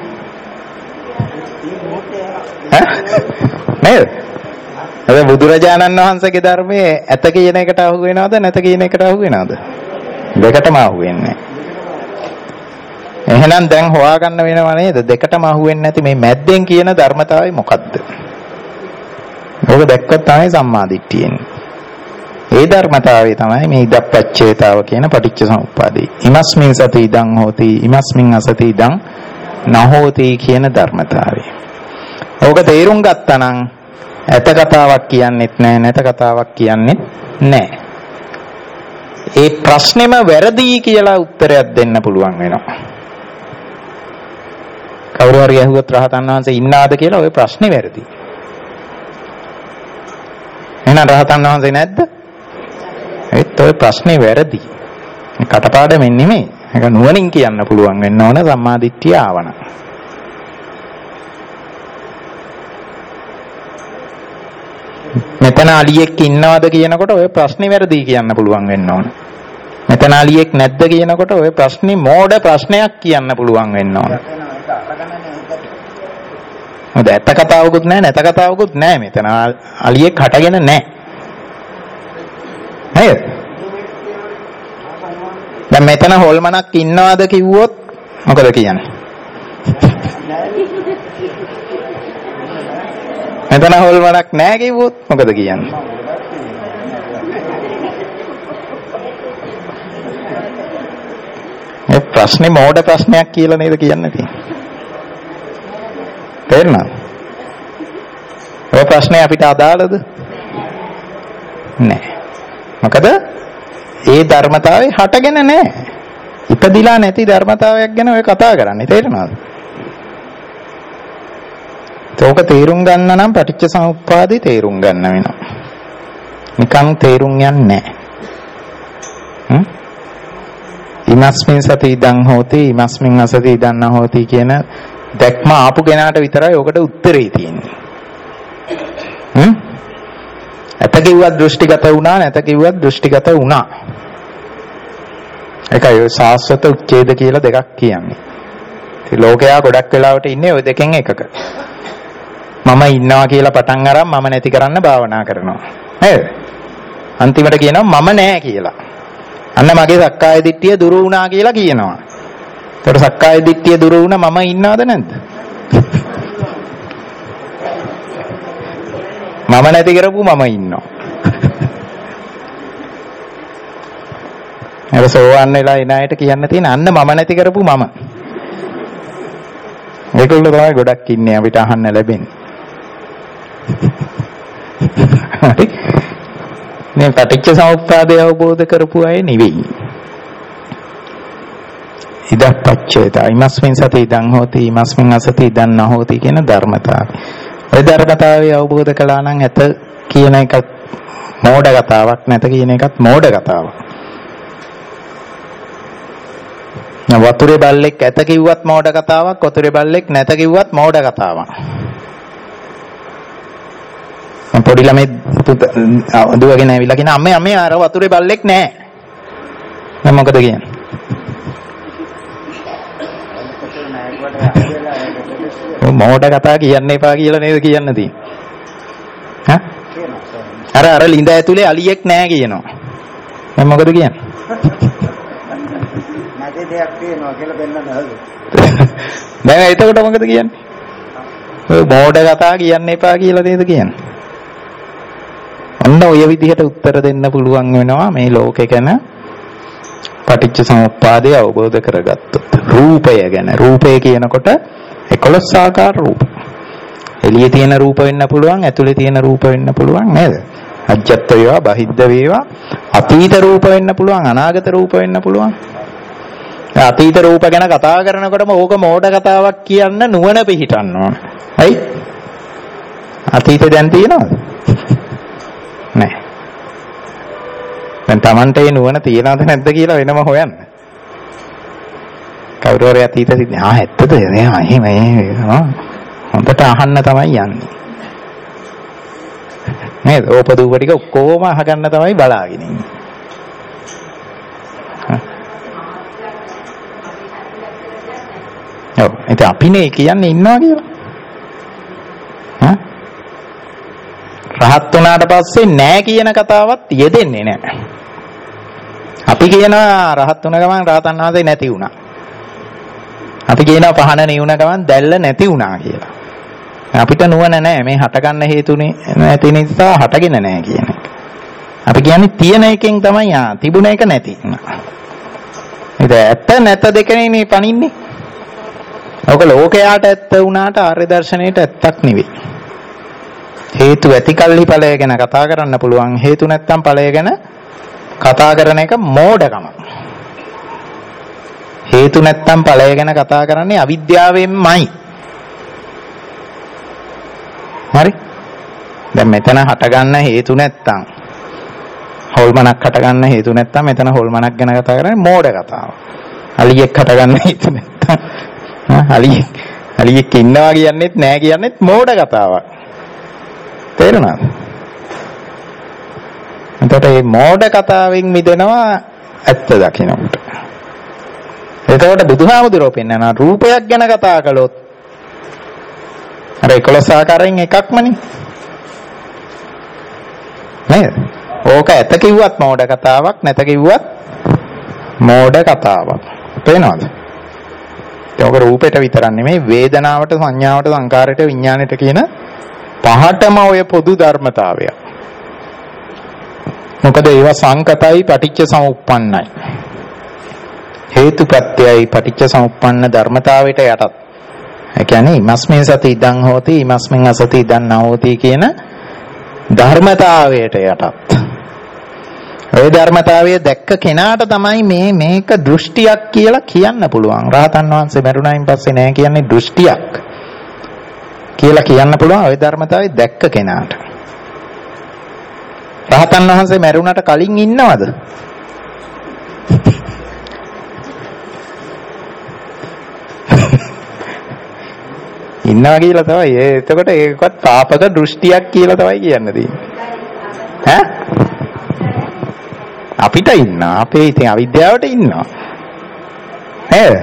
නේද? අද බුදුරජාණන් වහන්සේගේ ධර්මයේ ඇත කියන එකට අහු වෙනවද නැත කියන එකට අහු වෙනවද? දෙකටම අහු වෙන්නේ. එහෙනම් දැන් හොයාගන්න වෙනව නේද? දෙකටම අහු වෙන්නේ නැති මේ මැද්දෙන් කියන ධර්මතාවය මොකද්ද? ඕක දැක්කොත් තමයි සම්මා දිට්ඨිය එන්නේ. ඒ ධර්මතාවය තමයි මේ ඉදප්පච්චේතාව කියන පටිච්ච සමුප්පාදේ. ඉමස්මින් සති ඉදං හෝති ඉමස්මින් අසති ඉදං නහෝති කියන ධර්මතාවය. ඕක තේරුම් ගත්තා නම් ඇත කතාවක් කියන්නෙත් නැහැ නැත කතාවක් කියන්නෙත් නැහැ. ඒ ප්‍රශ්නෙම වැරදි කියලා උත්තරයක් දෙන්න පුළුවන් වෙනවා. කවුරු හරි අහුවත් රහතන් වහන්සේ ඉන්නාද කියලා ওই ප්‍රශ්නේ වැරදි. එහෙනම් රහතන් වහන්සේ නැද්ද? ඒත් ওই ප්‍රශ්නේ වැරදි. කටපාඩමින් නෙමෙයි. ඒක නුවණින් කියන්න පුළුවන් වෙන්න ඕන සම්මාදිට්ඨිය ආවන. මෙතන අලියෙක් ඉන්නවද කියනකොට ওই ප්‍රශ්නේ වැරදි කියන්න පුළුවන් වෙන්න ඕන. මෙතන අලියෙක් නැද්ද කියනකොට ওই ප්‍රශ්නේ මෝඩ ප්‍රශ්නයක් කියන්න පුළුවන් වෙන්න ඕන. මොකද ඇත්ත කතාවකුත් නැහැ නැත කතාවකුත් නැහැ මෙතන. අලියෙක් හටගෙන නැහැ. නේද? දැන් මෙතන හොල්මනක් ඉන්නවද කිව්වොත් මොකද කියන්නේ? මෙතන හොල්මනක් නැහැ කිව්වොත් මොකද කියන්නේ? මේ ප්‍රශ්නේ මෝඩ ප්‍රශ්නයක් කියලා නේද කියන්නේ තියෙන්නේ? තේරුණාද? ඔය ප්‍රශ්නේ අපිට අදාළද? නැහැ. මොකද ඒ ධර්මතාවය හටගෙන නැහැ. ඉපදිලා නැති ධර්මතාවයක් ගැන ඔය කතා කරන්නේ. තේරුණාද? ඒක තේරුම් ගන්න නම් පටිච්ච සමුප්පාදේ තේරුම් ගන්න වෙනවා. නිකන් තේරුම් යන්නේ නැහැ. හ්ම්? ඉමස්මින් සති ඉදං හෝති ඉමස්මින් අසති ඉදං නහෝති කියන දැක්ම ආපු කෙනාට විතරයි ඔකට උත්තරේ තියෙන්නේ. හ්ම්? ඇත කිව්වත් දෘෂ්ටිගත වුණා නැත කිව්වත් දෘෂ්ටිගත වුණා. ඒකයි ඔය සාස්වත උච්ඡේද කියලා දෙකක් කියන්නේ. ඉතින් ලෝකයා ගොඩක් වෙලාවට ඉන්නේ ওই දෙකෙන් එකක. මම ඉන්නවා කියලා පටන් අරන් මම නැති කරන්න භාවනා කරනවා. නේද? අන්තිමට කියනවා මම නෑ කියලා. අන්න මගේ සක්කාය දිට්ඨිය දුරු වුණා කියලා කියනවා. ඒතර සක්කාය දිට්ඨිය දුරු වුණා මම ඉන්නවද නැද්ද? මම නැති කරපු මම ඉන්නවා. ඒක සෝවන් වෙලා එන අයට කියන්න තියෙන අන්න මම නැති කරපු මම. ඒකවල තමයි ගොඩක් ඉන්නේ අපිට අහන්න ලැබෙන්නේ. හරි. මේ පටිච්ච සමුප්පාදය අවබෝධ කරපු අය නෙවෙයි. ඉදප්පච්චේතා ඉමස්මින් සති ඉදං හෝති ඉමස්මින් අසති ඉදං නහෝති කියන ධර්මතාවය. ඔය ධර්මතාවය අවබෝධ කළා නම් ඇත කියන එක මෝඩ කතාවක් නැත කියන එකත් මෝඩ කතාවක්. වතුරේ බල්ලෙක් ඇත කිව්වත් මෝඩ කතාවක්, වතුරේ බල්ලෙක් නැත කිව්වත් මෝඩ කතාවක්. පොඩි ළමයි දුවගෙන ඇවිල්ලා කියන අම්මේ අම්මේ අර වතුරේ බල්ලෙක් නැහැ. මම මොකද කියන්නේ? මෝඩ කතා කියන්න එපා කියලා නේද කියන්න තියෙන්නේ. හා? අර අර ළිඳ ඇතුලේ අලියෙක් නැහැ කියනවා. මම මොකද කියන්නේ? නැති දෙයක් තියෙනවා කියලා දෙන්න නේද? දැන් එතකොට මොකද කියන්නේ? ඔය මෝඩ කතා කියන්න එපා කියලා නේද කියන්නේ? අන්න ඔය විදිහට උත්තර දෙන්න පුළුවන් වෙනවා මේ ලෝකේ ගැන පටිච්ච සමුප්පාදය අවබෝධ කරගත්තොත්. රූපය ගැන රූපය කියනකොට එකොළොස් ආකාර රූප. එළියේ තියෙන රූප වෙන්න පුළුවන්, ඇතුලේ තියෙන රූප වෙන්න පුළුවන් නේද? අජ්ජත් වේවා, බහිද්ද වේවා, අතීත රූප වෙන්න පුළුවන්, අනාගත රූප වෙන්න පුළුවන්. අතීත රූප ගැන කතා කරනකොටම ඕක මෝඩ කතාවක් කියන්න නුවණ පිහිටන්න ඕන. හරි? අතීතේ දැන් තියෙනවද? නැහැ. දැන් Tamante ඒ නුවණ තියනවද නැද්ද කියලා වෙනම හොයන්න. කවුරු හරි අතීත සිද්ධි ආ ඇත්තද එයා එහෙම එහෙම හොඳට අහන්න තමයි යන්නේ. නේද? ඕපදූප ටික ඔක්කොම අහගන්න තමයි බලාගෙන ඉන්නේ. ඔව් ඉතින් අපිනේ කියන්නේ ඉන්නවා කියලා. හා? රහත් වුණාට පස්සේ නෑ කියන කතාවත් යෙදෙන්නේ නෑ. අපි කියනවා රහත් වුණ ගමන් රහතන් වහන්සේ නැති වුණා. අපි කියනවා පහන නිවුණ ගමන් දැල්ල නැති වුණා කියලා. අපිට නුවණ නැහැ මේ හටගන්න හේතුනේ නැති නිසා හටගෙන නැහැ කියන එක. අපි කියන්නේ තියෙන එකෙන් තමයි ආ තිබුණ එක නැති. ඒක ඇත්ත නැත දෙකනේ මේ පණින්නේ. ඔක ලෝකයට ඇත්ත වුණාට ආර්ය දර්ශනයට ඇත්තක් නෙවෙයි. හේතු ඇති කල්හි ඵලය ගැන කතා කරන්න පුළුවන්. හේතු නැත්තම් ඵලය ගැන කතා කරන එක මෝඩකම. හේතු නැත්තම් ඵලය ගැන කතා කරන්නේ අවිද්‍යාවෙන්මයි. හරි? දැන් මෙතන හටගන්න හේතු නැත්තම් හොල්මනක් හටගන්න හේතු නැත්තම් මෙතන හොල්මනක් ගැන කතා කරන්නේ මෝඩ කතාව. අලියෙක් හටගන්න හේතු නැත්තම් අලියෙක් අලියෙක් ඉන්නවා කියන්නේත් නෑ කියන්නේත් මෝඩ කතාවක්. තේරුණාද? එතකොට මේ මෝඩ කතාවෙන් මිදෙනවා ඇත්ත දකින්නට. එතකොට බුදුහාමුදුරුවෝ පෙන්නන රූපයක් ගැන කතා කළොත් අර එකොළොස් ආකාරයෙන් එකක්මනේ. නේද? ඕක ඇත කිව්වත් මෝඩ කතාවක් නැත කිව්වත් මෝඩ කතාවක්. පේනවද? ඒක රූපෙට විතරක් නෙමෙයි වේදනාවට සංඥාවට සංකාරයට විඥාණයට කියන පහටම ඔය පොදු ධර්මතාවය. මොකද ඒවා සංකතයි පටිච්ච සමුප්පන්නයි. හේතුපත්‍යයි පටිච්ච සමුප්පන්න ධර්මතාවයට යටත්. ඒ කියන්නේ ඉමස්මින් සති ඉදං හෝති ඉමස්මින් අසති ඉදං නහෝති කියන ධර්මතාවයට යටත්. ওই ධර්මතාවය දැක්ක කෙනාට තමයි මේ මේක දෘෂ්ටියක් කියලා කියන්න පුළුවන්. රහතන් වහන්සේ මරුණයින් පස්සේ නෑ කියන්නේ දෘෂ්ටියක් කියලා කියන්න පුළුවන් ওই ධර්මතාවය දැක්ක කෙනාට. රහතන් වහන්සේ මරුණට කලින් ඉන්නවද? ඉන්නවා කියලා තමයි. ඒ එතකොට ඒකවත් තාපක දෘෂ්ටියක් කියලා තමයි කියන්න තියෙන්නේ. ඈ? අපිට ඉන්නවා. අපේ ඉතින් අවිද්‍යාවට ඉන්නවා. නේද?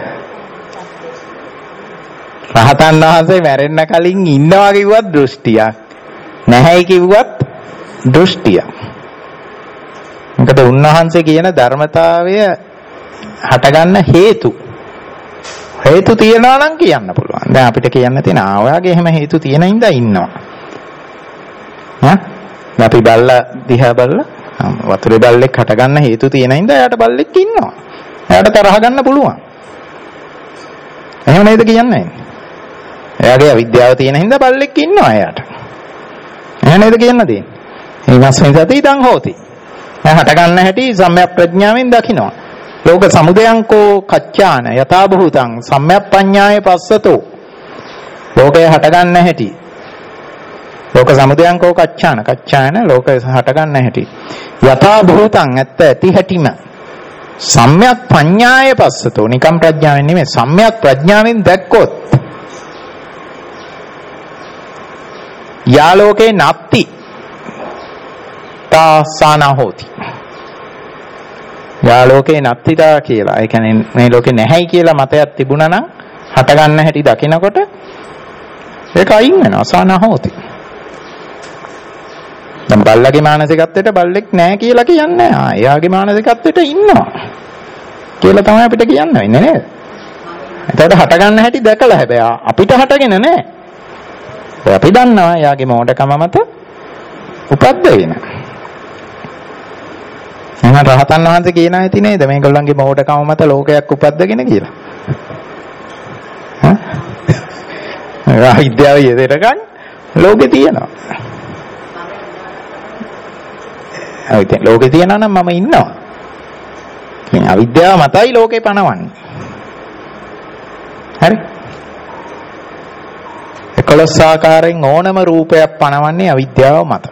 රහතන් වහන්සේ මැරෙන්න කලින් ඉන්නවා කිව්වත් දෘෂ්ටියක්. නැහැයි කිව්වත් දෘෂ්ටියක්. මොකද උන්වහන්සේ කියන ධර්මතාවය හටගන්න හේතු හේතු තියනවා නම් කියන්න පුළුවන්. දැන් අපිට කියන්න තියෙන ආ ඔයාගේ එහෙම හේතු තියෙන ඉඳලා ඉන්නවා. හා? අපි බල්ලා දිහා බලලා වතුරේ බල්ලෙක් හටගන්න හේතු තියෙන ඉඳලා එයාට බල්ලෙක් ඉන්නවා. එයාට තරහ ගන්න පුළුවන්. එහෙම නේද කියන්නේ? එයාගේ අවිද්‍යාව තියෙන හින්දා බල්ලෙක් ඉන්නවා එයාට. එහෙම නේද කියන්න තියෙන්නේ? ඊමස්මින් සති ඉදං හෝති. එයා හටගන්න හැටි සම්‍යක් ප්‍රඥාවෙන් දකිනවා. ලෝක සමුදයංකෝ කච්චාන යථා භූතං සම්‍යක් පඤ්ඤාය පස්සතෝ. ලෝකය හටගන්න හැටි. ලෝක සමුදයංකෝ කච්චාන කච්චාන ලෝකය හටගන්න හැටි. යථා භූතං ඇත්ත ඇති හැටිම සම්‍යක් පඤ්ඤාය පස්සතෝ. නිකම් ප්‍රඥාවෙන් නෙමෙයි සම්‍යක් ප්‍රඥාවෙන් දැක්කොත් යා ලෝකේ නත්ති තාසන හෝති. යා ලෝකේ නත්තිතා කියලා. ඒ කියන්නේ මේ ලෝකේ නැහැයි කියලා මතයක් තිබුණා නම් හට ගන්න හැටි දකිනකොට ඒක අයින් වෙනවා. සාන හෝති. දැන් බල්ලගේ මානසිකත්වයට බල්ලෙක් නැහැ කියලා කියන්නේ. ආ එයාගේ මානසිකත්වයට ඉන්නවා කියලා තමයි අපිට කියන්න වෙන්නේ නේද? එතකොට හට ගන්න හැටි දැකලා හැබැයි අපිට හටගෙන නැහැ. අපි දන්නවා එයාගේ මෝඩකම මත උපද්දගෙන. එහෙනම් රහතන් වහන්සේ කියන ඇති නේද මේගොල්ලන්ගේ මෝඩකම මත ලෝකයක් උපද්දගෙන කියලා. හා? විද්‍යාව යෙදෙට ගන්න ලෝකේ තියෙනවා. හරි දැන් ලෝකේ තියෙනවා නම් මම ඉන්නවා. කියන්නේ අවිද්‍යාව මතයි ලෝකේ පනවන්නේ. හරි? එකොළොස් ආකාරයෙන් ඕනම රූපයක් පනවන්නේ අවිද්‍යාව මත.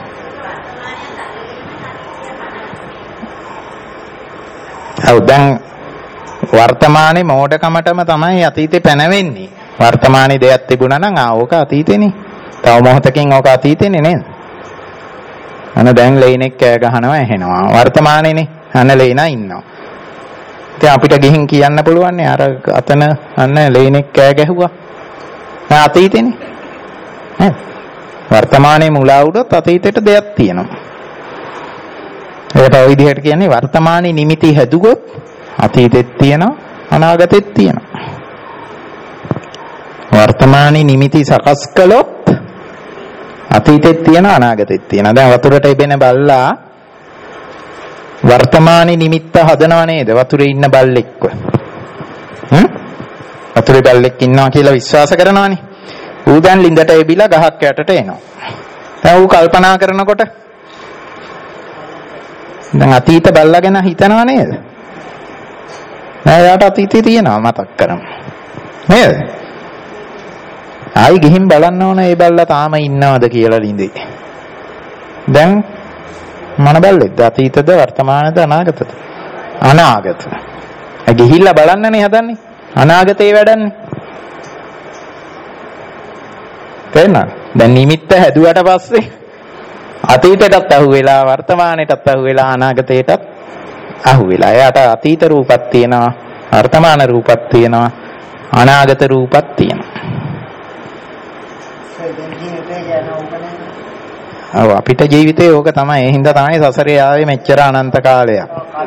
ඔව් දැන් වර්තමානයේ මෝඩකමටම තමයි අතීතේ පැනවෙන්නේ. වර්තමානයේ දෙයක් තිබුණා නම් ආ ඕක අතීතේනේ. තව මොහොතකින් ඕක අතීතේනේ නේද? අන දැන් ලේනෙක් කෑ ගහනවා ඇහෙනවා. වර්තමානයේනේ අන ලේනා ඉන්නවා. ඉතින් අපිට ගිහින් කියන්න පුළුවන් නේ අර අතන අන්න ලේනෙක් කෑ ගැහුවා. ආ අතීතේනේ. නේද? වර්තමානයේ මුලා වුණොත් අතීතේට දෙයක් තියෙනවා. ඒකට ওই විදිහට කියන්නේ වර්තමානයේ නිමිති හැදුවොත් අතීතෙත් තියෙනවා අනාගතෙත් තියෙනවා. වර්තමානයේ නිමිති සකස් කළොත් අතීතෙත් තියෙන අනාගතෙත් තියෙන. දැන් වතුරට ඉබෙන බල්ලා වර්තමානයේ නිමිත්ත හදනව නේද? වතුරේ ඉන්න බල්ලෙක්ව. හ්ම්? වතුරේ බල්ලෙක් ඉන්නවා කියලා විශ්වාස කරනවනේ. ඌ දැන් ලිඳට එබිලා ගහක් යටට එනවා. දැන් ඌ කල්පනා කරනකොට දැන් අතීත බල්ලා ගැන හිතනව නේද? නෑ යාට අතීතේ තියෙනවා මතක් කරමු. නේද? ආයි ගිහින් බලන්න ඕන ඒ බල්ලා තාම ඉන්නවද කියලා ලිඳේ. දැන් මොන බල්ලෙක්ද? අතීතද වර්තමානද අනාගතද? අනාගත. ඒ ගිහිල්ලා බලන්නනේ හදන්නේ. අනාගතේ වැඩන්නේ. තේරෙනවද? දැන් නිමිත්ත හැදුවට පස්සේ අතීතයටත් අහු වෙලා වර්තමානයටත් අහු වෙලා අනාගතයටත් අහු වෙලා. එයාට අතීත රූපක් තියෙනවා, වර්තමාන රූපක් තියෙනවා, අනාගත රූපක් තියෙනවා. ඔව් අපිට ජීවිතේ ඕක තමයි. ඒ හින්දා තමයි සසරේ ආවේ මෙච්චර අනන්ත කාලයක්.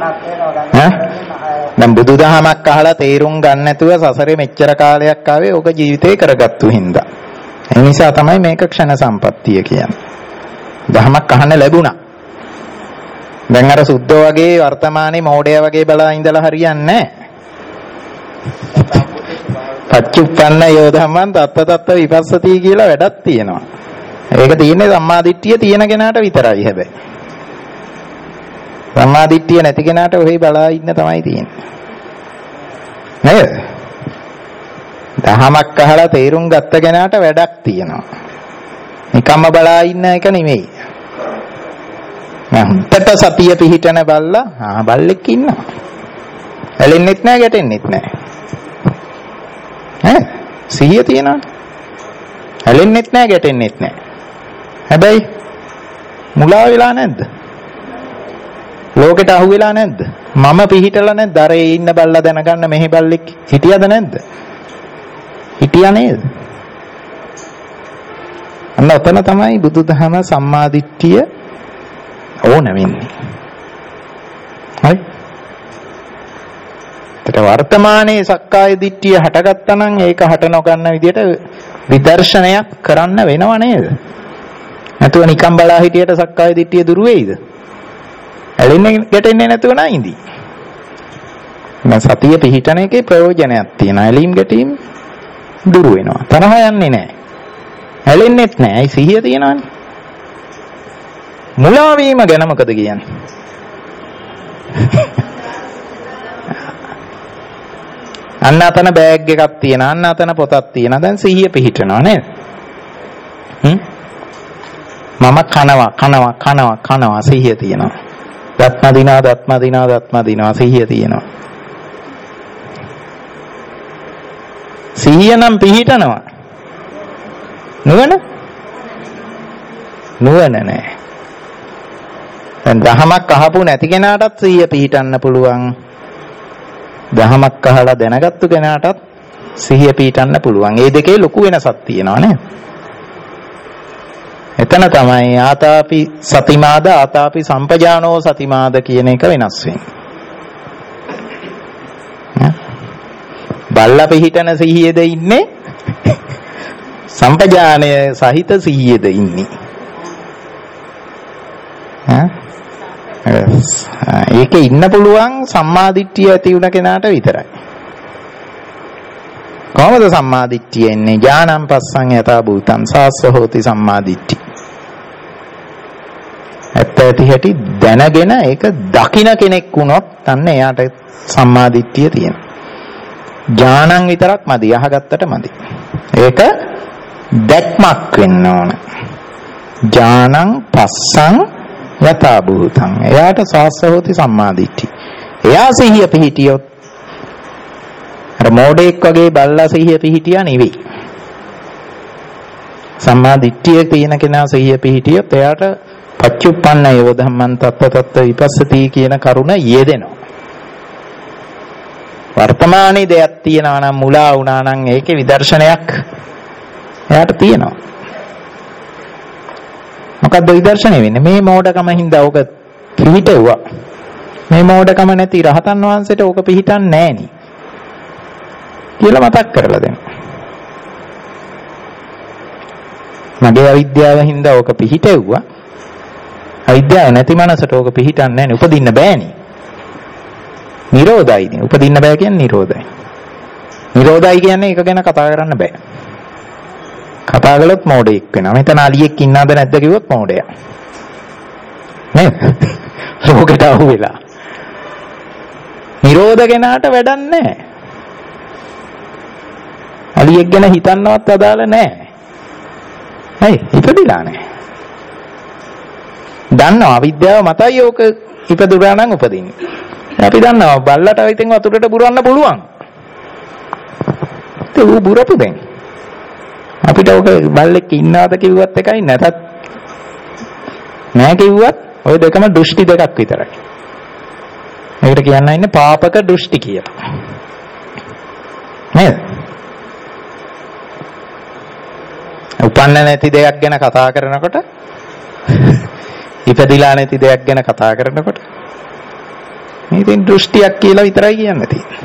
දැන් බුදුදහමක් අහලා තේරුම් ගන්න නැතුව සසරේ මෙච්චර කාලයක් ආවේ ඕක ජීවිතේ කරගත්තු හින්දා. ඒ නිසා තමයි මේක ක්ෂණ සම්පත්තිය කියන්නේ. දහමක් අහන්න ලැබුණා. දැන් අර සුද්ධෝ වගේ වර්තමානයේ මෝඩයා වගේ බලා ඉඳලා හරියන්නේ නැහැ. පච්චුප්පන්න යෝ ධම්මං තත්ත තත්ත විපස්සති කියලා වැඩක් තියෙනවා. ඒක තියෙන්නේ සම්මාදිට්ඨිය තියෙන කෙනාට විතරයි හැබැයි. සම්මාදිට්ඨිය නැති කෙනාට ඔහේ බලා ඉන්න තමයි තියෙන්නේ. නේද? දහමක් අහලා තේරුම් ගත්ත කෙනාට වැඩක් තියෙනවා. නිකම්ම බලා ඉන්න එක නෙමෙයි. මන්ට සතිය පිහිටන බල්ලා ආ බල්ලෙක් ඉන්නවා. ඇලෙන්නෙත් නැහැ ගැටෙන්නෙත් නැහැ. ඈ සිහිය තියනවනේ. ඇලෙන්නෙත් නැහැ ගැටෙන්නෙත් නැහැ. හැබැයි මුලා වෙලා නැද්ද? ලෝකෙට අහු වෙලා නැද්ද? මම පිහිටලා නැද්ද? අර ඒ ඉන්න බල්ලා දැනගන්න මෙහි බල්ලෙක් හිටියද නැද්ද? හිටියා නේද? අන්න ඔතන තමයි බුදුදහම සම්මාදිට්ඨිය ඕන වෙන්නේ. හරි? ඒක වර්තමානයේ සක්කාය දිට්ඨිය හටගත්තා නම් ඒක හට නොගන්න විදිහට විදර්ශනයක් කරන්න වෙනව නේද? නැතුව නිකම් බලා හිටියට සක්කාය දිට්ඨිය දුරු වෙයිද? ඇලෙන්නේ ගැටෙන්නේ නැතුව නැයින්දි. මම සතිය පිහිටන එකේ ප්‍රයෝජනයක් තියෙනවා. ඇලීම් ගැටීම් දුරු වෙනවා. තරහ යන්නේ නැහැ. ඇලෙන්නෙත් නැහැ. ඒ සිහිය තියෙනවනේ. මුලා වීම ගැන මොකද කියන්නේ? අන්න අතන බෑග් එකක් තියෙනවා. අන්න අතන පොතක් තියෙනවා. දැන් සිහිය පිහිටනවා නේද? හ්ම්? මම කනවා කනවා කනවා කනවා සිහිය තියෙනවා. දත්ම දිනා දත්ම දිනා දත්ම දිනා සිහිය තියෙනවා. සිහිය නම් පිහිටනවා. නුවණ? නුවණ නැහැ. දැන් දහමක් අහපු නැති කෙනාටත් සිහිය පිහිටන්න පුළුවන්. දහමක් අහලා දැනගත්තු කෙනාටත් සිහිය පිහිටන්න පුළුවන්. මේ දෙකේ ලොකු වෙනසක් තියෙනවා නේද? එතන තමයි ආතාපි සතිමාද ආතාපි සම්පජානෝ සතිමාද කියන එක වෙනස් වෙන්නේ. බල්ලා පිහිටන සිහියේද ඉන්නේ? සම්පජානය සහිත සිහියේද ඉන්නේ? ඒකේ ඉන්න පුළුවන් සම්මාදිට්ඨිය ඇති වුණ කෙනාට විතරයි. කොහොමද සම්මාදිට්ඨිය එන්නේ? ඥානං පස්සං යථා භූතං සාස්ස හෝති සම්මාදිට්ඨි. ඇත්ත ඇති හැටි දැනගෙන ඒක දකින කෙනෙක් වුණොත් අන්න එයාට සම්මාදිට්ඨිය තියෙනවා. ඥානං විතරක් මදි, අහගත්තට මදි. ඒක දැක්මක් වෙන්න ඕන. ඥානං පස්සං යථා භූතං. එයාට සාස්ස හෝති සම්මාදිට්ඨි. එයා සිහිය පිහිටියොත් අර මොඩෙක් වගේ බල්ලා සිහිය පිහිටියා නෙවෙයි. සම්මාදිට්ඨිය තියෙන කෙනා සිහිය පිහිටියොත් එයාට පච්චුප්පන්න යෝ ධම්මං තත්ත තත්ත විපස්සති කියන කරුණ යෙදෙනවා. වර්තමානයේ දෙයක් තියෙනවා නම් මුලා වුණා නම් ඒකේ විදර්ශනයක් එයාට තියෙනවා. මොකද්ද විදර්ශනය වෙන්නේ? මේ මෝඩකම හින්දා ඕක පිහිටුවා. මේ මෝඩකම නැති රහතන් වහන්සේට ඕක පිහිටන්නේ නැහැ නේ කියලා මතක් කරලා දෙනවා. මගේ අවිද්‍යාව හින්දා ඕක පිහිටෙව්වා. අවිද්‍යාව නැති මනසට ඕක පිහිටන්නේ නැහැ නේ. උපදින්න බෑනේ. නිරෝධයිනේ. උපදින්න බෑ කියන්නේ නිරෝධයි. නිරෝධයි කියන්නේ ඒක ගැන කතා කරන්න බෑ. කතා කළොත් මෝඩෙක් වෙනවා. මෙතන අලියෙක් ඉන්නවද නැද්ද කිව්වොත් මෝඩයා. නේද? ලෝකෙට අහු වෙලා. නිරෝධ කෙනාට වැඩක් නැහැ. අලියෙක් ගැන හිතන්නවත් අදාළ නැහැ. හයි ඉපදිලා නැහැ. දන්නවා අවිද්‍යාව මතයි ඕක ඉපදුනා නම් උපදින්නේ. අපි දන්නවා බල්ලට අවිතෙන් වතුරට පුරවන්න පුළුවන්. ඒ ඌ බුරපු දැන්. අපිට ඕක බල්ලෙක් ඉන්නවද කිව්වත් එකයි නැතත් නෑ කිව්වත් ওই දෙකම දෘෂ්ටි දෙකක් විතරයි. මේකට කියන්න ඉන්නේ පාපක දෘෂ්ටි කියලා. නේද? උපන්න නැති දෙයක් ගැන කතා කරනකොට ඉපදිලා නැති දෙයක් ගැන කතා කරනකොට මේ ඉතින් දෘෂ්ටියක් කියලා විතරයි කියන්න තියෙන්නේ.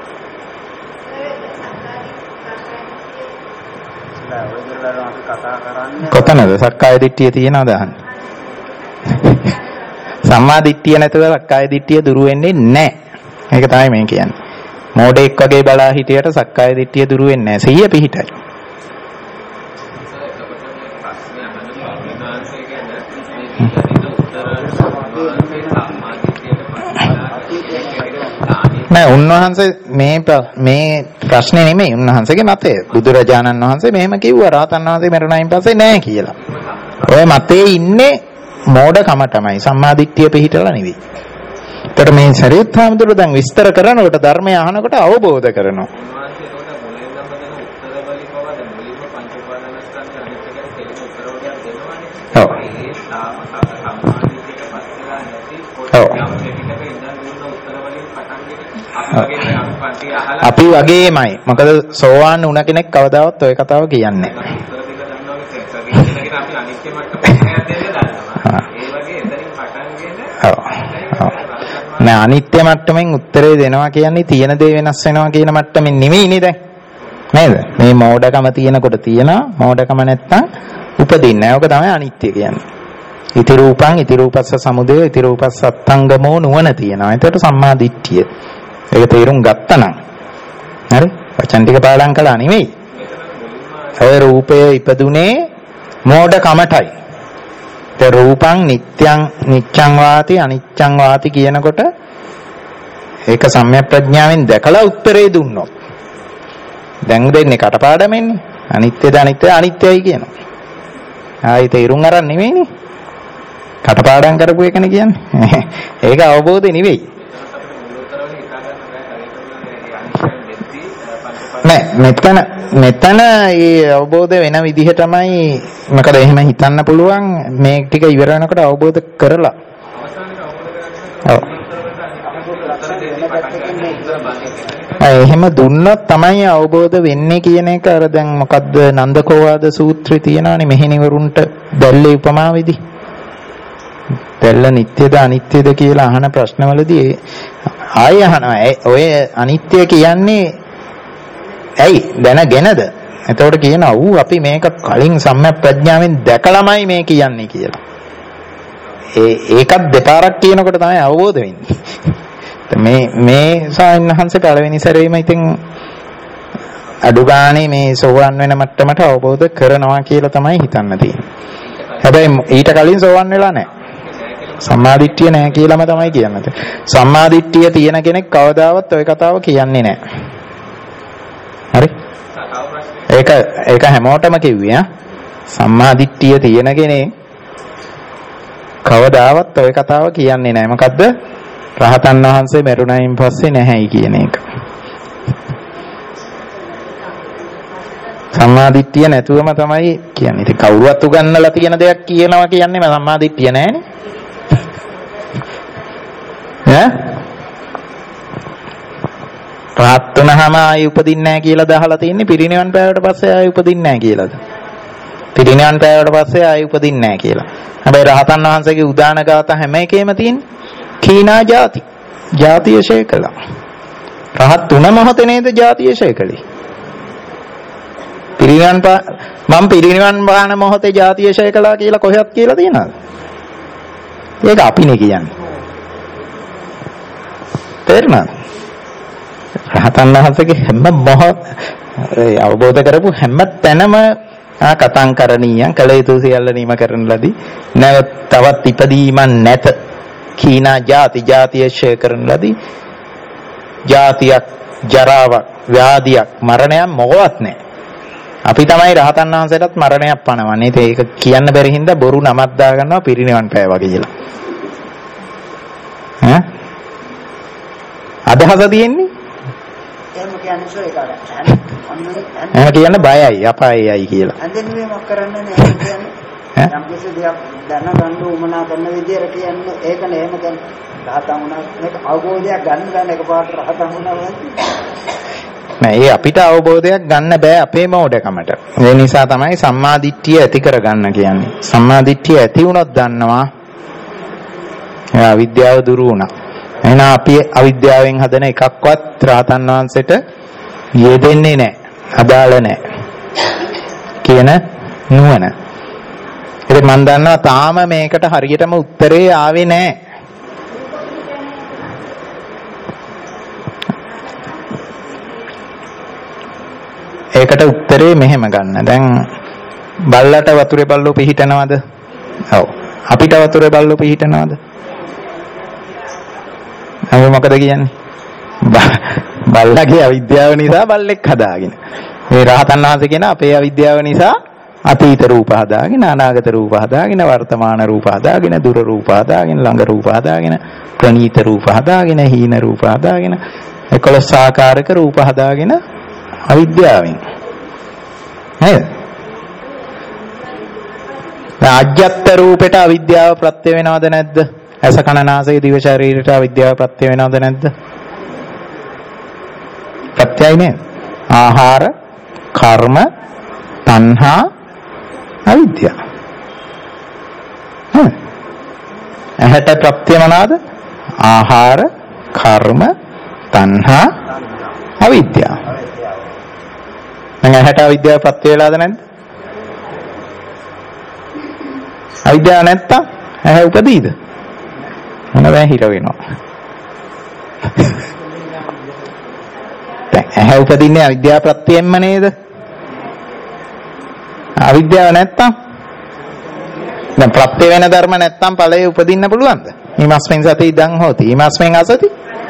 කොතනද සක්කාය දිට්ඨිය තියනවද අහන්නේ? සම්මා දිට්ඨිය නැතුව සක්කාය දිට්ඨිය දුරු වෙන්නේ නැහැ. ඒක තමයි මේ කියන්නේ. මෝඩෙක් වගේ බලා හිටියට සක්කාය දිට්ඨිය දුරු වෙන්නේ නැහැ. සිහිය පිහිටයි. නෑ උන්වහන්සේ මේ මේ ප්‍රශ්නේ නෙමෙයි උන්වහන්සේගේ මතය. බුදුරජාණන් වහන්සේ මෙහෙම කිව්වා රහතන් වහන්සේ මරුණයින් පස්සේ නෑ කියලා. ඔය මතේ ඉන්නේ මෝඩකම තමයි. සම්මාදිට්ඨිය පිහිටලා නෙවෙයි. ඒකට මේ සරියුත් හාමුදුරුවෝ දැන් විස්තර කරනකොට ධර්මය අහනකොට අවබෝධ කරනවා. අපි වගේමයි. මොකද සෝවාන් වුණ කෙනෙක් කවදාවත් ඔය කතාව කියන්නේ නැහැ. නෑ අනිත්‍ය මට්ටමින් උත්තරේ දෙනවා කියන්නේ තියෙන දේ වෙනස් වෙනවා කියන මට්ටමින් නෙමෙයිනේ දැන්. නේද? මේ මෝඩකම තියෙනකොට තියෙනවා මෝඩකම නැත්තම් උපදින්නේ නැහැ. ඕක තමයි අනිත්‍ය කියන්නේ. ඉති රූපං ඉති රූපස්ස සමුදය ඉති රූපස්ස අත්ංගමෝ නුවණ තියෙනවා. ඒකට සම්මා දිට්ඨිය. ඒක තේරුම් ගත්තා නම් හරි වචන ටික පාඩම් කළා නෙමෙයි. ඔය රූපය ඉපදුනේ මෝඩකමටයි. ඒ රූපං නිත්‍යං නිච්ඡං වාති අනිච්ඡං වාති කියනකොට ඒක සම්‍යක් ප්‍රඥාවෙන් දැකලා උත්තරේ දුන්නොත් දැන් දෙන්නේ කටපාඩමෙන්නේ. අනිත්‍යද අනිත්‍ය අනිත්‍යයි කියනවා. ආයි තේරුම් අරන් නෙමෙයිනේ. කටපාඩම් කරපු එකනේ කියන්නේ. ඒක අවබෝධය නෙවෙයි. නෑ මෙතන මෙතන ඒ අවබෝධ වෙන විදිහ තමයි මොකද එහෙම හිතන්න පුළුවන් මේ ටික ඉවර වෙනකොට අවබෝධ කරලා එහෙම දුන්නොත් තමයි අවබෝධ වෙන්නේ කියන එක අර දැන් මොකද්ද නන්දකෝවාද සූත්‍රය තියෙනවානේ මෙහෙණිවරුන්ට දැල්ලේ උපමාවේදී දැල්ල නිට්ටයද අනිත්‍යද කියලා අහන ප්‍රශ්නවලදී ආය අහනවා ඔය අනිත්‍ය කියන්නේ ඇයි දැනගෙනද? එතකොට කියනවා ඌ අපි මේක කලින් සම්‍යක් ප්‍රඥාවෙන් දැකලාමයි මේ කියන්නේ කියලා. ඒ ඒකත් දෙපාරක් කියනකොට තමයි අවබෝධ වෙන්නේ. මේ මේ සායනහන්සේ පළවෙනි සැරේම ඉතින් අඩු ගානේ මේ සෝවන් වෙන මට්ටමට අවබෝධ කරනවා කියලා තමයි හිතන්න තියෙන්නේ. හැබැයි ඊට කලින් සෝවන් වෙලා නැහැ. සම්මාදිට්ඨිය නැහැ කියලාම තමයි කියන්නේ. සම්මාදිට්ඨිය තියෙන කෙනෙක් කවදාවත් ওই කතාව කියන්නේ නැහැ. හරි ඒක ඒක හැමෝටම කිව්වේ ආ සම්මාදිට්ඨිය තියෙන කෙනේ කවදාවත් ඔය කතාව කියන්නේ නැහැ. මොකද්ද? රහතන් වහන්සේ මරුණයින් පස්සේ නැහැයි කියන එක. සම්මාදිට්ඨිය නැතුවම තමයි කියන්නේ. ඉතින් කවුරුවත් උගන්වලා තියෙන දෙයක් කියනවා කියන්නේ සම්මාදිට්ඨිය නැහැනේ. ඈ රහත් වුණාම ආයි උපදින්නේ නැහැ කියලාද අහලා තියෙන්නේ? පිරිනිවන් පෑවට පස්සේ ආයි උපදින්නේ නැහැ කියලාද? පිරිනිවන් පෑවට පස්සේ ආයි උපදින්නේ නැහැ කියලා. හැබැයි රහතන් වහන්සේගේ උදාන ගාථා හැම එකේම තියෙන්නේ කීනා ಜಾති. ಜಾතිය ෂේ කළා. රහත් වුණ මොහොතේ නේද ಜಾතිය ෂේ කළේ? පිරිනිවන් පා මම පිරිනිවන් පාන මොහොතේ ජාතිය ෂය කළා කියලා කොහෙවත් කියලා තියෙනවද? ඒක අපිනේ කියන්නේ. තේරුණාද? රහතන් වහන්සේගේ හැම මොහොත අවබෝධ කරපු හැම තැනම කතං කරණීයන් කළ යුතු සියල්ල නිම කරන ලදී. නැවත තවත් ඉපදීමක් නැත. කීනා ජාති ජාතිය ෂය කරන ලදී. ජාතියක් ජරාවක් ව්‍යාධියක් මරණයක් මොකවත් නැහැ. අපි තමයි රහතන් වහන්සේටත් මරණයක් පනවන්නේ. ඒක කියන්න බැරි හින්දා බොරු නමක් දා ගන්නවා පිරිනිවන් පෑවා කියලා. ඈ අදහස තියෙන්නේ එහෙම කියන්නේ සෝ ඒකට. එහෙම කියන්න බයයි අපායයි කියලා. අන්දෙන් මේ මොක කරන්නේ නැහැ කියන්නේ. යම් කිසි දෙයක් දැනගන්න උමනා කරන විදියට කියන්නේ ඒකනේ එහෙම කියන්නේ. රහතන් වුණා මේක අවබෝධයක් ගන්න ගන්න එකපාරට රහතන් වුණා නෑ ඒ අපිට අවබෝධයක් ගන්න බෑ අපේ මෝඩකමට. ඒ නිසා තමයි සම්මා දිට්ඨිය ඇති කරගන්න කියන්නේ. සම්මා දිට්ඨිය ඇති වුණොත් දන්නවා එයා අවිද්‍යාව දුරු වුණා. එහෙනම් අපි අවිද්‍යාවෙන් හදන එකක්වත් රහතන් වහන්සේට යෙදෙන්නේ නැහැ. අදාළ නැහැ. කියන නුවණ. ඒක මම දන්නවා තාම මේකට හරියටම උත්තරේ ආවේ නැහැ. ඒකට උත්තරේ මෙහෙම ගන්න. දැන් බල්ලට වතුරේ බල්ලෝ පිහිටනවද? ඔව්. අපිට වතුරේ බල්ලෝ පිහිටනවද? අපි මොකද කියන්නේ? බල්ලගේ අවිද්‍යාව නිසා බල්ලෙක් හදාගෙන. මේ රහතන් වහන්සේ කියන අපේ අවිද්‍යාව නිසා අතීත රූප හදාගෙන, අනාගත රූප හදාගෙන, වර්තමාන රූප හදාගෙන, දුර රූප හදාගෙන, ළඟ රූප හදාගෙන, ප්‍රණීත රූප හදාගෙන, හීන රූප හදාගෙන, එකොළොස් ආකාරයක රූප හදාගෙන අවිද්‍යාවෙන්. නේද? ආජ්‍යත්ත රූපෙට අවිද්‍යාව ප්‍රත්‍ය වෙනවද නැද්ද? ඇස කන නාසය දිව ශරීරයට අවිද්‍යාව ප්‍රත්‍ය වෙනවද නැද්ද? ප්‍රත්‍යයි නේද? ආහාර, කර්ම, තණ්හා, අවිද්‍යාව. හ්ම්. ඇහැට ප්‍රත්‍ය මොනවාද? ආහාර, කර්ම, තණ්හා, අවිද්‍යාව. දැන් ඇහැට අවිද්‍යාව ප්‍රත්‍ය වෙලාද නැද්ද? අවිද්‍යාව නැත්තම් ඇහැ උපදීද? මොනවා හිර වෙනවා. දැන් ඇහැ උපදින්නේ අවිද්‍යාව ප්‍රත්‍යයෙන්ම නේද? අවිද්‍යාව නැත්තම් දැන් ප්‍රත්‍ය වෙන ධර්ම නැත්තම් ඵලයේ උපදින්න පුළුවන්ද? ඊමස්මෙන් සති ඉදං හෝති. ඊමස්මෙන් අසති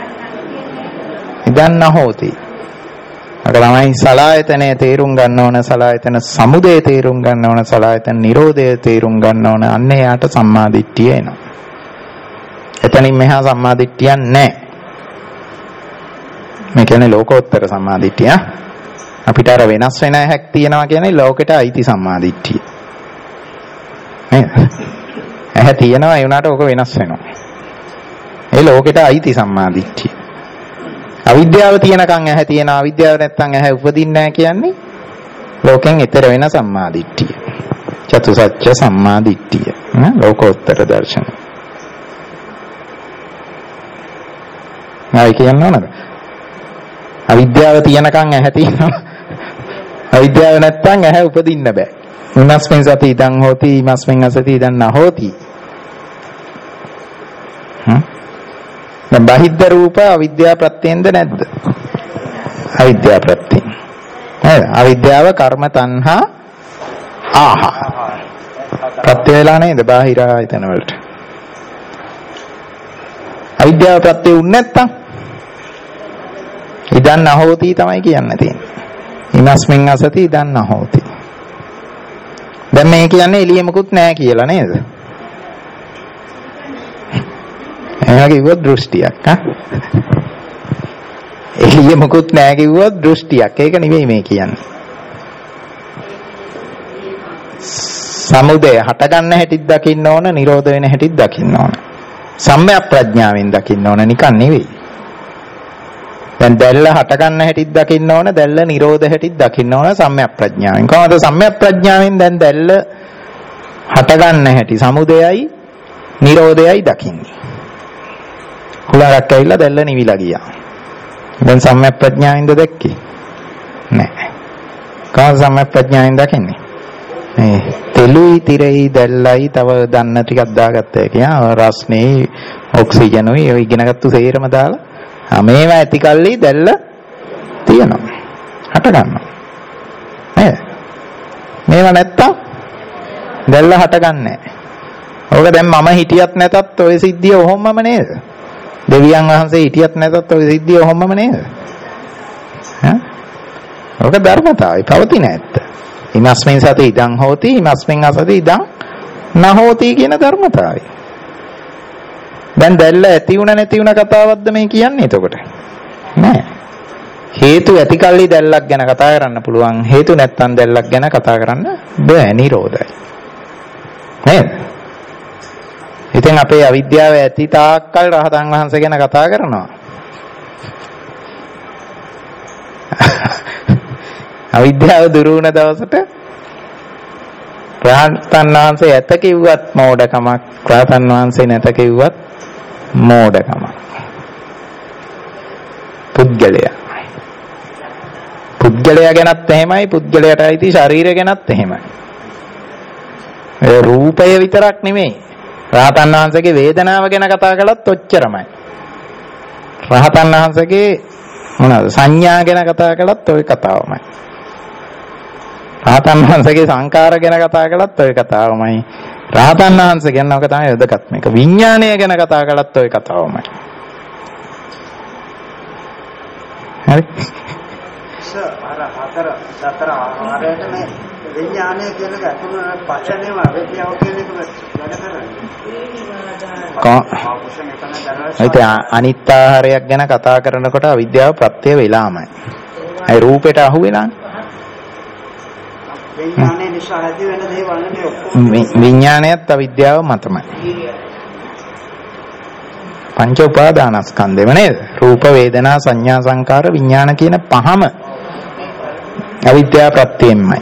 ඉදං නහෝති. අර තමයි සලායතනේ තේරුම් ගන්න ඕන, සලායතන සමුදය තේරුම් ගන්න ඕන, සලායතන නිරෝධය තේරුම් ගන්න ඕන. අන්න එයාට සම්මා දිට්ඨිය එනවා. එතනින් මෙහා සම්මා දිට්ඨියක් නැහැ. මේ කියන්නේ ලෝකෝත්තර සම්මා දිට්ඨිය. අපිට අර වෙනස් වෙන හැක් තියනවා කියන්නේ ලෝකෙට අයිති සම්මා දිට්ඨිය. නේද? ඇහැ තියෙනවා ඒ උනාට ඕක වෙනස් වෙනවා. ඒ ලෝකෙට අයිති සම්මා දිට්ඨිය. අවිද්‍යාව තියෙනකන් ඇහැ තියෙනවා, අවිද්‍යාව නැත්නම් ඇහැ උපදින්නේ නැහැ කියන්නේ ලෝකෙන් ඈතර වෙන සම්මා දිට්ඨිය. චතුසත්‍ය සම්මා දිට්ඨිය. නේ? ලෝකෝත්තර දර්ශන. ආයි කියන්න ඕනද? අවිද්‍යාව තියෙනකන් ඇහැ තියෙනවා. අවිද්‍යාව නැත්නම් ඇහැ උපදින්න බෑ. උනස්මෙන් සති ඉදං හෝති, ීමස්මෙන් අසති ඉදං නහෝති. හ්ම්. දැන් බාහිද්ද රූප අවිද්‍යාව ප්‍රත්‍යෙන්ද නැද්ද? අවිද්‍යාව ප්‍රත්‍යෙන්. නේද? අවිද්‍යාව කර්ම තණ්හා ආහාර. ප්‍රත්‍ය වේලා නේද බාහිර ආයතන වලට. අවිද්‍යාව ප්‍රත්‍ය උන්නේ නැත්තම් ඉදන් නහෝති තමයි කියන්න තියෙන්නේ. ඊමස්මින් අසති ඉදන් නහෝති. දැන් මේ කියන්නේ එළිය මොකුත් නැහැ කියලා නේද? එහෙනම් කිව්වොත් දෘෂ්ටියක් ආ. එළිය මොකුත් නැහැ කිව්වොත් දෘෂ්ටියක්. ඒක නෙවෙයි මේ කියන්නේ. සමුදය හට ගන්න හැටිත් දකින්න ඕන, නිරෝධ වෙන හැටිත් දකින්න ඕන. සම්‍යක් ප්‍රඥාවෙන් දකින්න ඕන, නිකන් නෙවෙයි. දැන් දැල්ල හට ගන්න හැටිත් දකින්න ඕන, දැල්ල නිරෝධ හැටිත් දකින්න ඕන සම්‍යක් ප්‍රඥාවෙන්. කොහොමද සම්‍යක් ප්‍රඥාවෙන් දැන් දැල්ල හට ගන්න හැටි සමුදයයි නිරෝධයයි දකින්නේ. කුලරක් ඇවිල්ලා දැල්ල නිවිලා ගියා. දැන් සම්‍යක් ප්‍රඥාවෙන්ද දැක්කේ? නැහැ. කාම සම්ප්‍රඥාවෙන් දකින්නේ. මේ තෙලුයි තිරයි දැල්ලයි තව දන්න ටිකක් දාගත්තා කියන රස්නේ ඔක්සිජනුයි ඔය ඉගෙනගත්තු සේරම දාලා මේවා ඇති කල්ලි දැල්ල තියෙනවා. හට ගන්නවා. නේද? මේවා නැත්තම් දැල්ල හටගන්නේ නැහැ. ඕක දැන් මම හිටියත් නැතත් ඔය සිද්ධිය ඔහොමම නේද? දෙවියන් වහන්සේ හිටියත් නැතත් ඔය සිද්ධිය ඔහොමම නේද? ඈ? ඕක ධර්මතාවයි පවතින ඇත්ත. ඉමස්මින් සති ඉදං හෝති ඉමස්මින් අසති ඉදං නහෝති කියන ධර්මතාවයි. දැන් දැල්ල ඇති වුණ නැති වුණ කතාවක්ද මේ කියන්නේ එතකොට? නෑ. හේතු ඇති කල්ලි දැල්ලක් ගැන කතා කරන්න පුළුවන්. හේතු නැත්තම් දැල්ලක් ගැන කතා කරන්න බෑ. නිරෝධයි. නේද? ඉතින් අපේ අවිද්‍යාව ඇති තාක්කල් රහතන් වහන්සේ ගැන කතා කරනවා. අවිද්‍යාව දුරු වුණ දවසට රහතන් වහන්සේ ඇත කිව්වත් මෝඩකමක්, රහතන් වහන්සේ නැත කිව්වත් මෝඩකමක්. පුද්ගලයා පුද්ගලයා ගැනත් එහෙමයි, පුද්ගලයාට අයිති ශරීරය ගැනත් එහෙමයි. ඒ රූපය විතරක් නෙමෙයි. රහතන් වහන්සේගේ වේදනාව ගැන කතා කළත් ඔච්චරමයි. රහතන් වහන්සේගේ මොනවාද සංඥා ගැන කතා කළත් ওই කතාවමයි. රහතන් වහන්සේගේ සංකාර ගැන කතා කළත් ওই කතාවමයි. රහතන් වහන්සේ ගැන ඔක තමයි වැදගත් මේක. විඥාණය ගැන කතා කළත් ওই කතාවමයි. හරි? අර හතර සතර ආරයට මේ විඥානය කියන එක අතුන පචනේම අවිද්‍යාව කියන එක වැඩ කරන්නේ. ඒක අනිත් ආහාරයක් ගැන කතා කරනකොට අවිද්‍යාව ප්‍රත්‍ය වෙලාමයි. ඒ රූපෙට අහු වෙලානේ. විඥානයේ නිසා ඇති වෙන දේවල් නේ ඔක්කොම. විඥානයත් අවිද්‍යාව මතමයි. පංච උපාදානස්කන්ධෙම නේද? රූප වේදනා සංඥා සංකාර විඥාන කියන පහම අවිද්‍යාව ප්‍රත්‍යයෙන්මයි.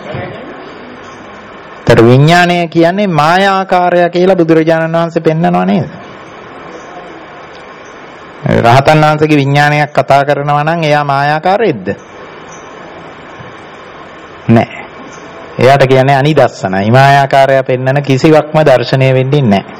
තර විඥානය කියන්නේ මායාකාරය කියලා බුදුරජාණන් වහන්සේ පෙන්නනවා නේද? රහතන් වහන්සේගේ විඥානයක් කතා කරනවා නම් එයා මායාකාරයේද? නෑ. එයාට කියන්නේ අනිදස්සනයි. මායාකාරය පෙන්නන කිසිවක්ම දර්ශනය වෙන්නේ නැහැ.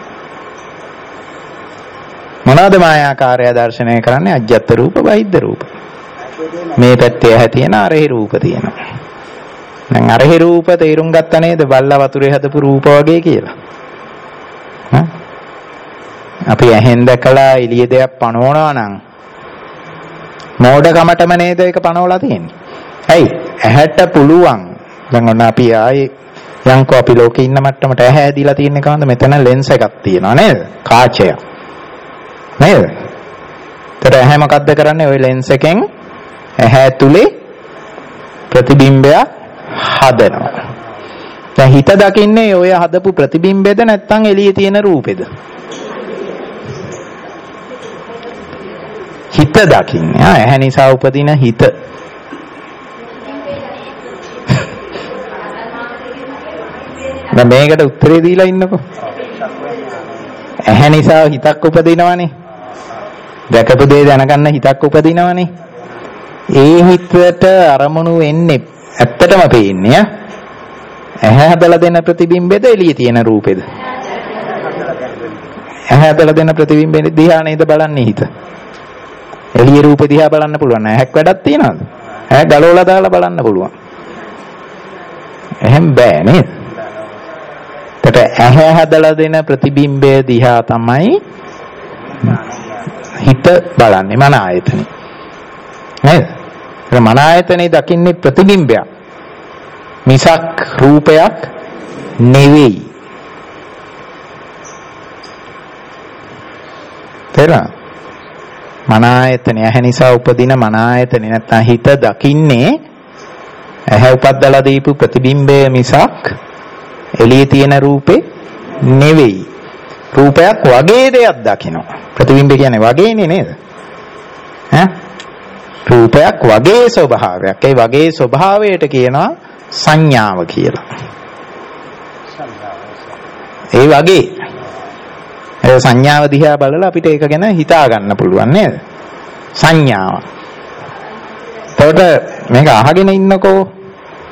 මොනවාද මායාකාරය දර්ශනය කරන්නේ? අජ්ජත් රූප, බහිද්ධ රූප. මේ පැත්තේ ඇහැ තියෙන අරහි රූප තියෙනවා. දැන් අරහි රූප තේරුම් ගත්තා නේද? බල්ලා වතුරේ හදපු රූප වගේ කියලා. හා? අපි ඇහෙන් දැකලා එළිය දෙයක් පනවනවා නම් මෝඩකමටම නේද ඒක පනවලා තියෙන්නේ. ඇයි? ඇහැට පුළුවන්. දැන් ඔන්න අපි ආයේ යන්කෝ අපි ලෝකේ ඉන්න මට්ටමට ඇහැ ඇදිලා තියෙන කවන්ද? මෙතන ලෙන්ස් එකක් තියෙනවා නේද? කාචයක්. නේද? ඒතර ඇහැ මොකද්ද කරන්නේ? ওই ලෙන්ස් එකෙන් ඇහැ ඇතුලේ ප්‍රතිබිම්බයක් හදනවා. දැන් හිත දකින්නේ ඔය හදපු ප්‍රතිබිම්බෙද නැත්නම් එළියේ තියෙන රූපෙද? හිත දකින්නේ. ආ ඇහැ නිසා උපදින හිත. දැන් මේකට උත්තරේ දීලා ඉන්නකෝ. ඇහැ නිසා හිතක් උපදිනවනේ. දැකපු දේ දැනගන්න හිතක් උපදිනවනේ. ඒ හිතට අරමුණු වෙන්නේ ඇත්තටම පේන්නේ ඇහැ හදලා දෙන ප්‍රතිබිම්බෙද එළියේ තියෙන රූපෙද? ඇහැ හදලා දෙන ප්‍රතිබිම්බෙ දිහා නේද බලන්නේ හිත. එළියේ රූපෙ දිහා බලන්න පුළුවන් නෑ. ඇහැක් වැඩක් තියනවද? ඇහැ ගලවලා දාලා බලන්න පුළුවන්. එහෙම බෑ නේද? ඒකට ඇහැ හදලා දෙන ප්‍රතිබිම්බය දිහා තමයි හිත බලන්නේ මන ආයතනෙ. නේද? ඒ මන ආයතනෙ දකින්නේ ප්‍රතිබිම්බයක්. මිසක් රූපයක් නෙවෙයි. තේරුණා? මන ආයතනෙ ඇහැ නිසා උපදින මන ආයතනෙ නැත්නම් හිත දකින්නේ ඇහැ උපද්දලා දීපු ප්‍රතිබිම්බය මිසක් එළියේ තියෙන රූපේ නෙවෙයි. රූපයක් වගේ දෙයක් දකිනවා. ප්‍රතිබිම්බය කියන්නේ වගේනේ නේද? ඈ රූපයක් වගේ ස්වභාවයක්. ඒ වගේ ස්වභාවයට කියනවා සංඥාව කියලා. ඒ වගේ ඒ සංඥාව දිහා බලලා අපිට ඒක ගැන හිතා ගන්න පුළුවන් නේද? සංඥාව. එතකොට මේක අහගෙන ඉන්නකෝ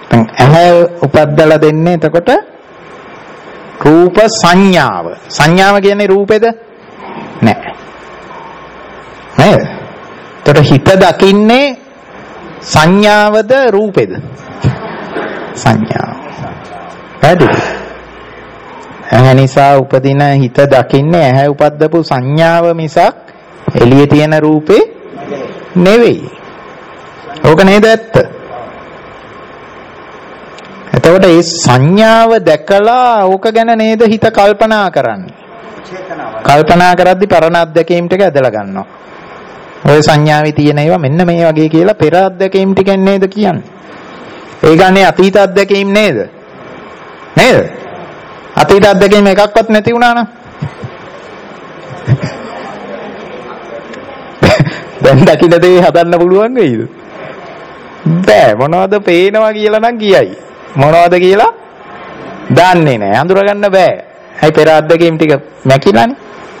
දැන් ඇහැ උපද්දලා දෙන්නේ එතකොට රූප සංඥාව. සංඥාව කියන්නේ රූපෙද? නෑ. නේද? එතකොට හිත දකින්නේ සංඥාවද රූපෙද? සංඥාව. හරිද? ඇහැ නිසා උපදින හිත දකින්නේ ඇහැ උපද්දපු සංඥාව මිසක් එළියේ තියෙන රූපේ නෙවෙයි. ඕක නේද ඇත්ත? එතකොට මේ සංඥාව දැකලා ඕක ගැන නේද හිත කල්පනා කරන්නේ. කල්පනා කරද්දි පරණ අත්දැකීම් ටික ඇදලා ගන්නවා. ඔය සංඥාවේ තියෙන ඒවා මෙන්න මේ වගේ කියලා පෙර අත්දැකීම් ටිකෙන් නේද කියන්නේ. ඒ ගන්නේ අතීත අත්දැකීම් නේද? නේද? අතීත අත්දැකීම් එකක්වත් නැති වුණා නම් දැන් දකින්න දේ හදන්න පුළුවන් වෙයිද? බෑ. මොනවද පේනවා කියලා නම් කියයි. මොනවද කියලා දන්නේ නැහැ. අඳුරගන්න බෑ. ඇයි පෙර අත්දැකීම් ටික මැකිලානේ.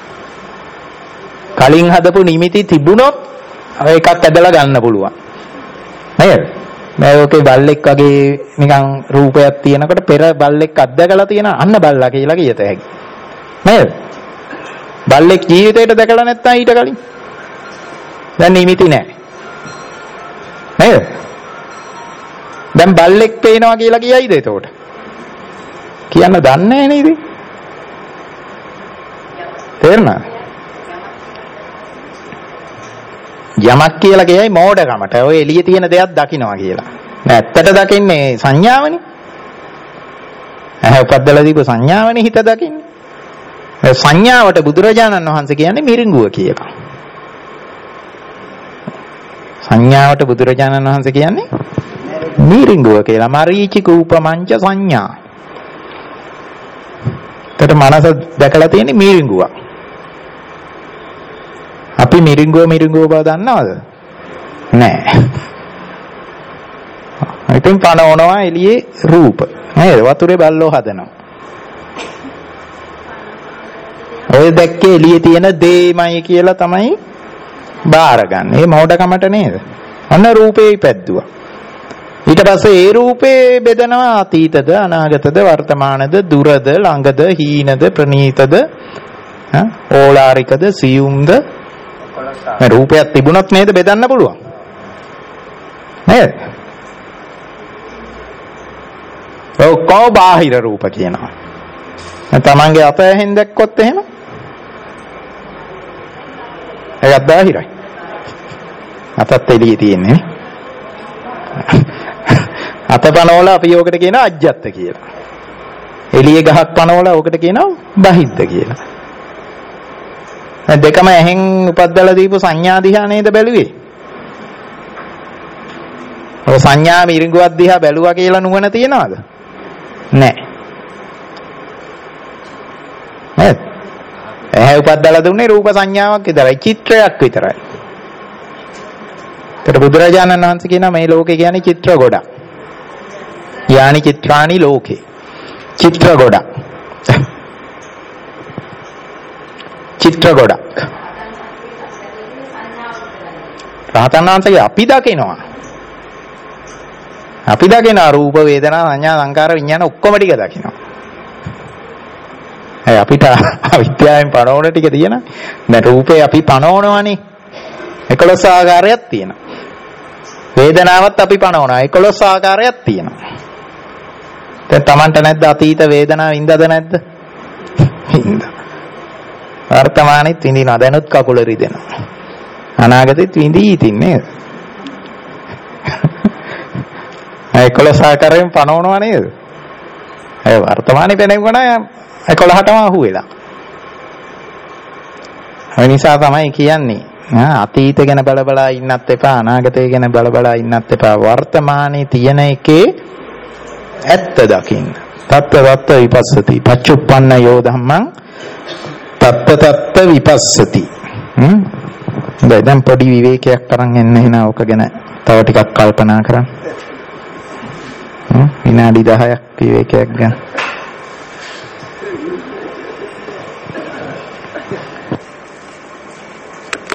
කලින් හදපු නිමිති තිබුණොත් එකක් ඇදලා ගන්න පුළුවන්. නේද? මේ ඔකේ බල්ලෙක් වගේ නිකන් රූපයක් තියෙනකොට පෙර බල්ලෙක් අත්දැකලා තියෙන අන්න බල්ලා කියලා කියත හැකියි. නේද? බල්ලෙක් ජීවිතේට දැකලා නැත්නම් ඊට කලින් දැන් නිමිති නැහැ. නේද? දැන් බල්ලෙක් පේනවා කියලා කියයිද එතකොට? කියන්න දන්නේ නැහැ නේද? තේරුණා? යමක් කියලා කියයි මෝඩකමට. ඔය එළියේ තියෙන දෙයක් දකින්නවා කියලා. නෑ ඇත්තට දකින්නේ සංඥාවනේ. ඇහැ උපද්දලා දීපු සංඥාවනේ හිත දකින්නේ. ඒ සංඥාවට බුදුරජාණන් වහන්සේ කියන්නේ මිරිඟුව කියලා. සංඥාවට බුදුරජාණන් වහන්සේ කියන්නේ මිරිඟුව කියලා. මරීචික උපමංච සංඥා. ඒකට මනස දැකලා තියෙන්නේ මිරිඟුවක්. අපි මිරිඟුව මිරිඟුව බව දන්නවද? නෑ. ඉතින් පනවනවා එළියේ රූප. නේද? වතුරේ බල්ලෝ හදනවා. ඔය දැක්කේ එළියේ තියෙන දේමයි කියලා තමයි බාරගන්නේ. මේ මෝඩකමට නේද? අන්න රූපේ ඉපැද්දුවා. ඊට පස්සේ ඒ රූපේ බෙදනවා අතීතද අනාගතද වර්තමානද දුරද ළඟද හීනද ප්‍රනීතද ඕලාරිකද සියුම්ද. මේ රූපයක් තිබුණොත් නේද බෙදන්න පුළුවන්. නේද? ඔක්කොම බාහිර රූප කියනවා. තමන්ගේ අත ඇහෙන් දැක්කොත් එහෙම ඒකත් බාහිරයි. අතත් එළියේ තියෙන්නේ. අත පනවලා අපි යෝකට කියනවා අජ්ජත් කියලා. එළියේ ගහක් පනවලා ඕකට කියනවා බහිද්ද කියලා. දෙකම ඇහෙන් උපද්දලා දීපු සංඥා දිහා නේද බැලුවේ? ඔය සංඥා මිරිඟුවක් දිහා බැලුවා කියලා නුවණ තියනවද? නැහැ. නේද? ඇහැ උපද්දලා දුන්නේ රූප සංඥාවක් විතරයි, චිත්‍රයක් විතරයි. ඒතර බුදුරජාණන් වහන්සේ කියනවා මේ ලෝකේ කියන්නේ චිත්‍ර ගොඩක්. යානි චිත්‍රානි ලෝකේ. චිත්‍ර ගොඩක්. චිත්‍ර ගොඩක්. රහතන් වහන්සේගේ අපි දකිනවා. අපි දකිනවා රූප වේදනා සංඥා සංකාර විඥාන ඔක්කොම ටික දකිනවා. ඒ අපිට අවිද්‍යාවෙන් පණවන ටික තියෙනවා. දැන් රූපේ අපි පණවනවානේ. එකොළොස් ආකාරයක් තියෙනවා. වේදනාවත් අපි පණවනවා. එකොළොස් ආකාරයක් තියෙනවා. දැන් Tamanට නැද්ද අතීත වේදනාව වින්දද නැද්ද? වින්දා. වර්තමානෙත් විඳිනවා. දැනුත් කකුල රිදෙනවා. අනාගතෙත් විඳී ඉතින් නේද? එකොළොස් ආකාරයෙන් පණවනවා නේද? ඒ වර්තමානේ පෙනෙන්න එකොළහටම අහුවෙලා. ඒ නිසා තමයි කියන්නේ අතීත ගැන බල බලා ඉන්නත් එපා අනාගතය ගැන බල බලා ඉන්නත් එපා වර්තමානයේ තියෙන එකේ ඇත්ත දකින්න. තත්ත්ව තත්ත්ව විපස්සති. පච්චුප්පන්න යෝ ධම්මං තත්ත්ව තත්ත්ව විපස්සති. හ්ම්. දැන් පොඩි විවේකයක් අරන් එන්න එන ඕක ගැන තව ටිකක් කල්පනා කරන්න. හ්ම්. විනාඩි දහයක් විවේකයක් ගන්න.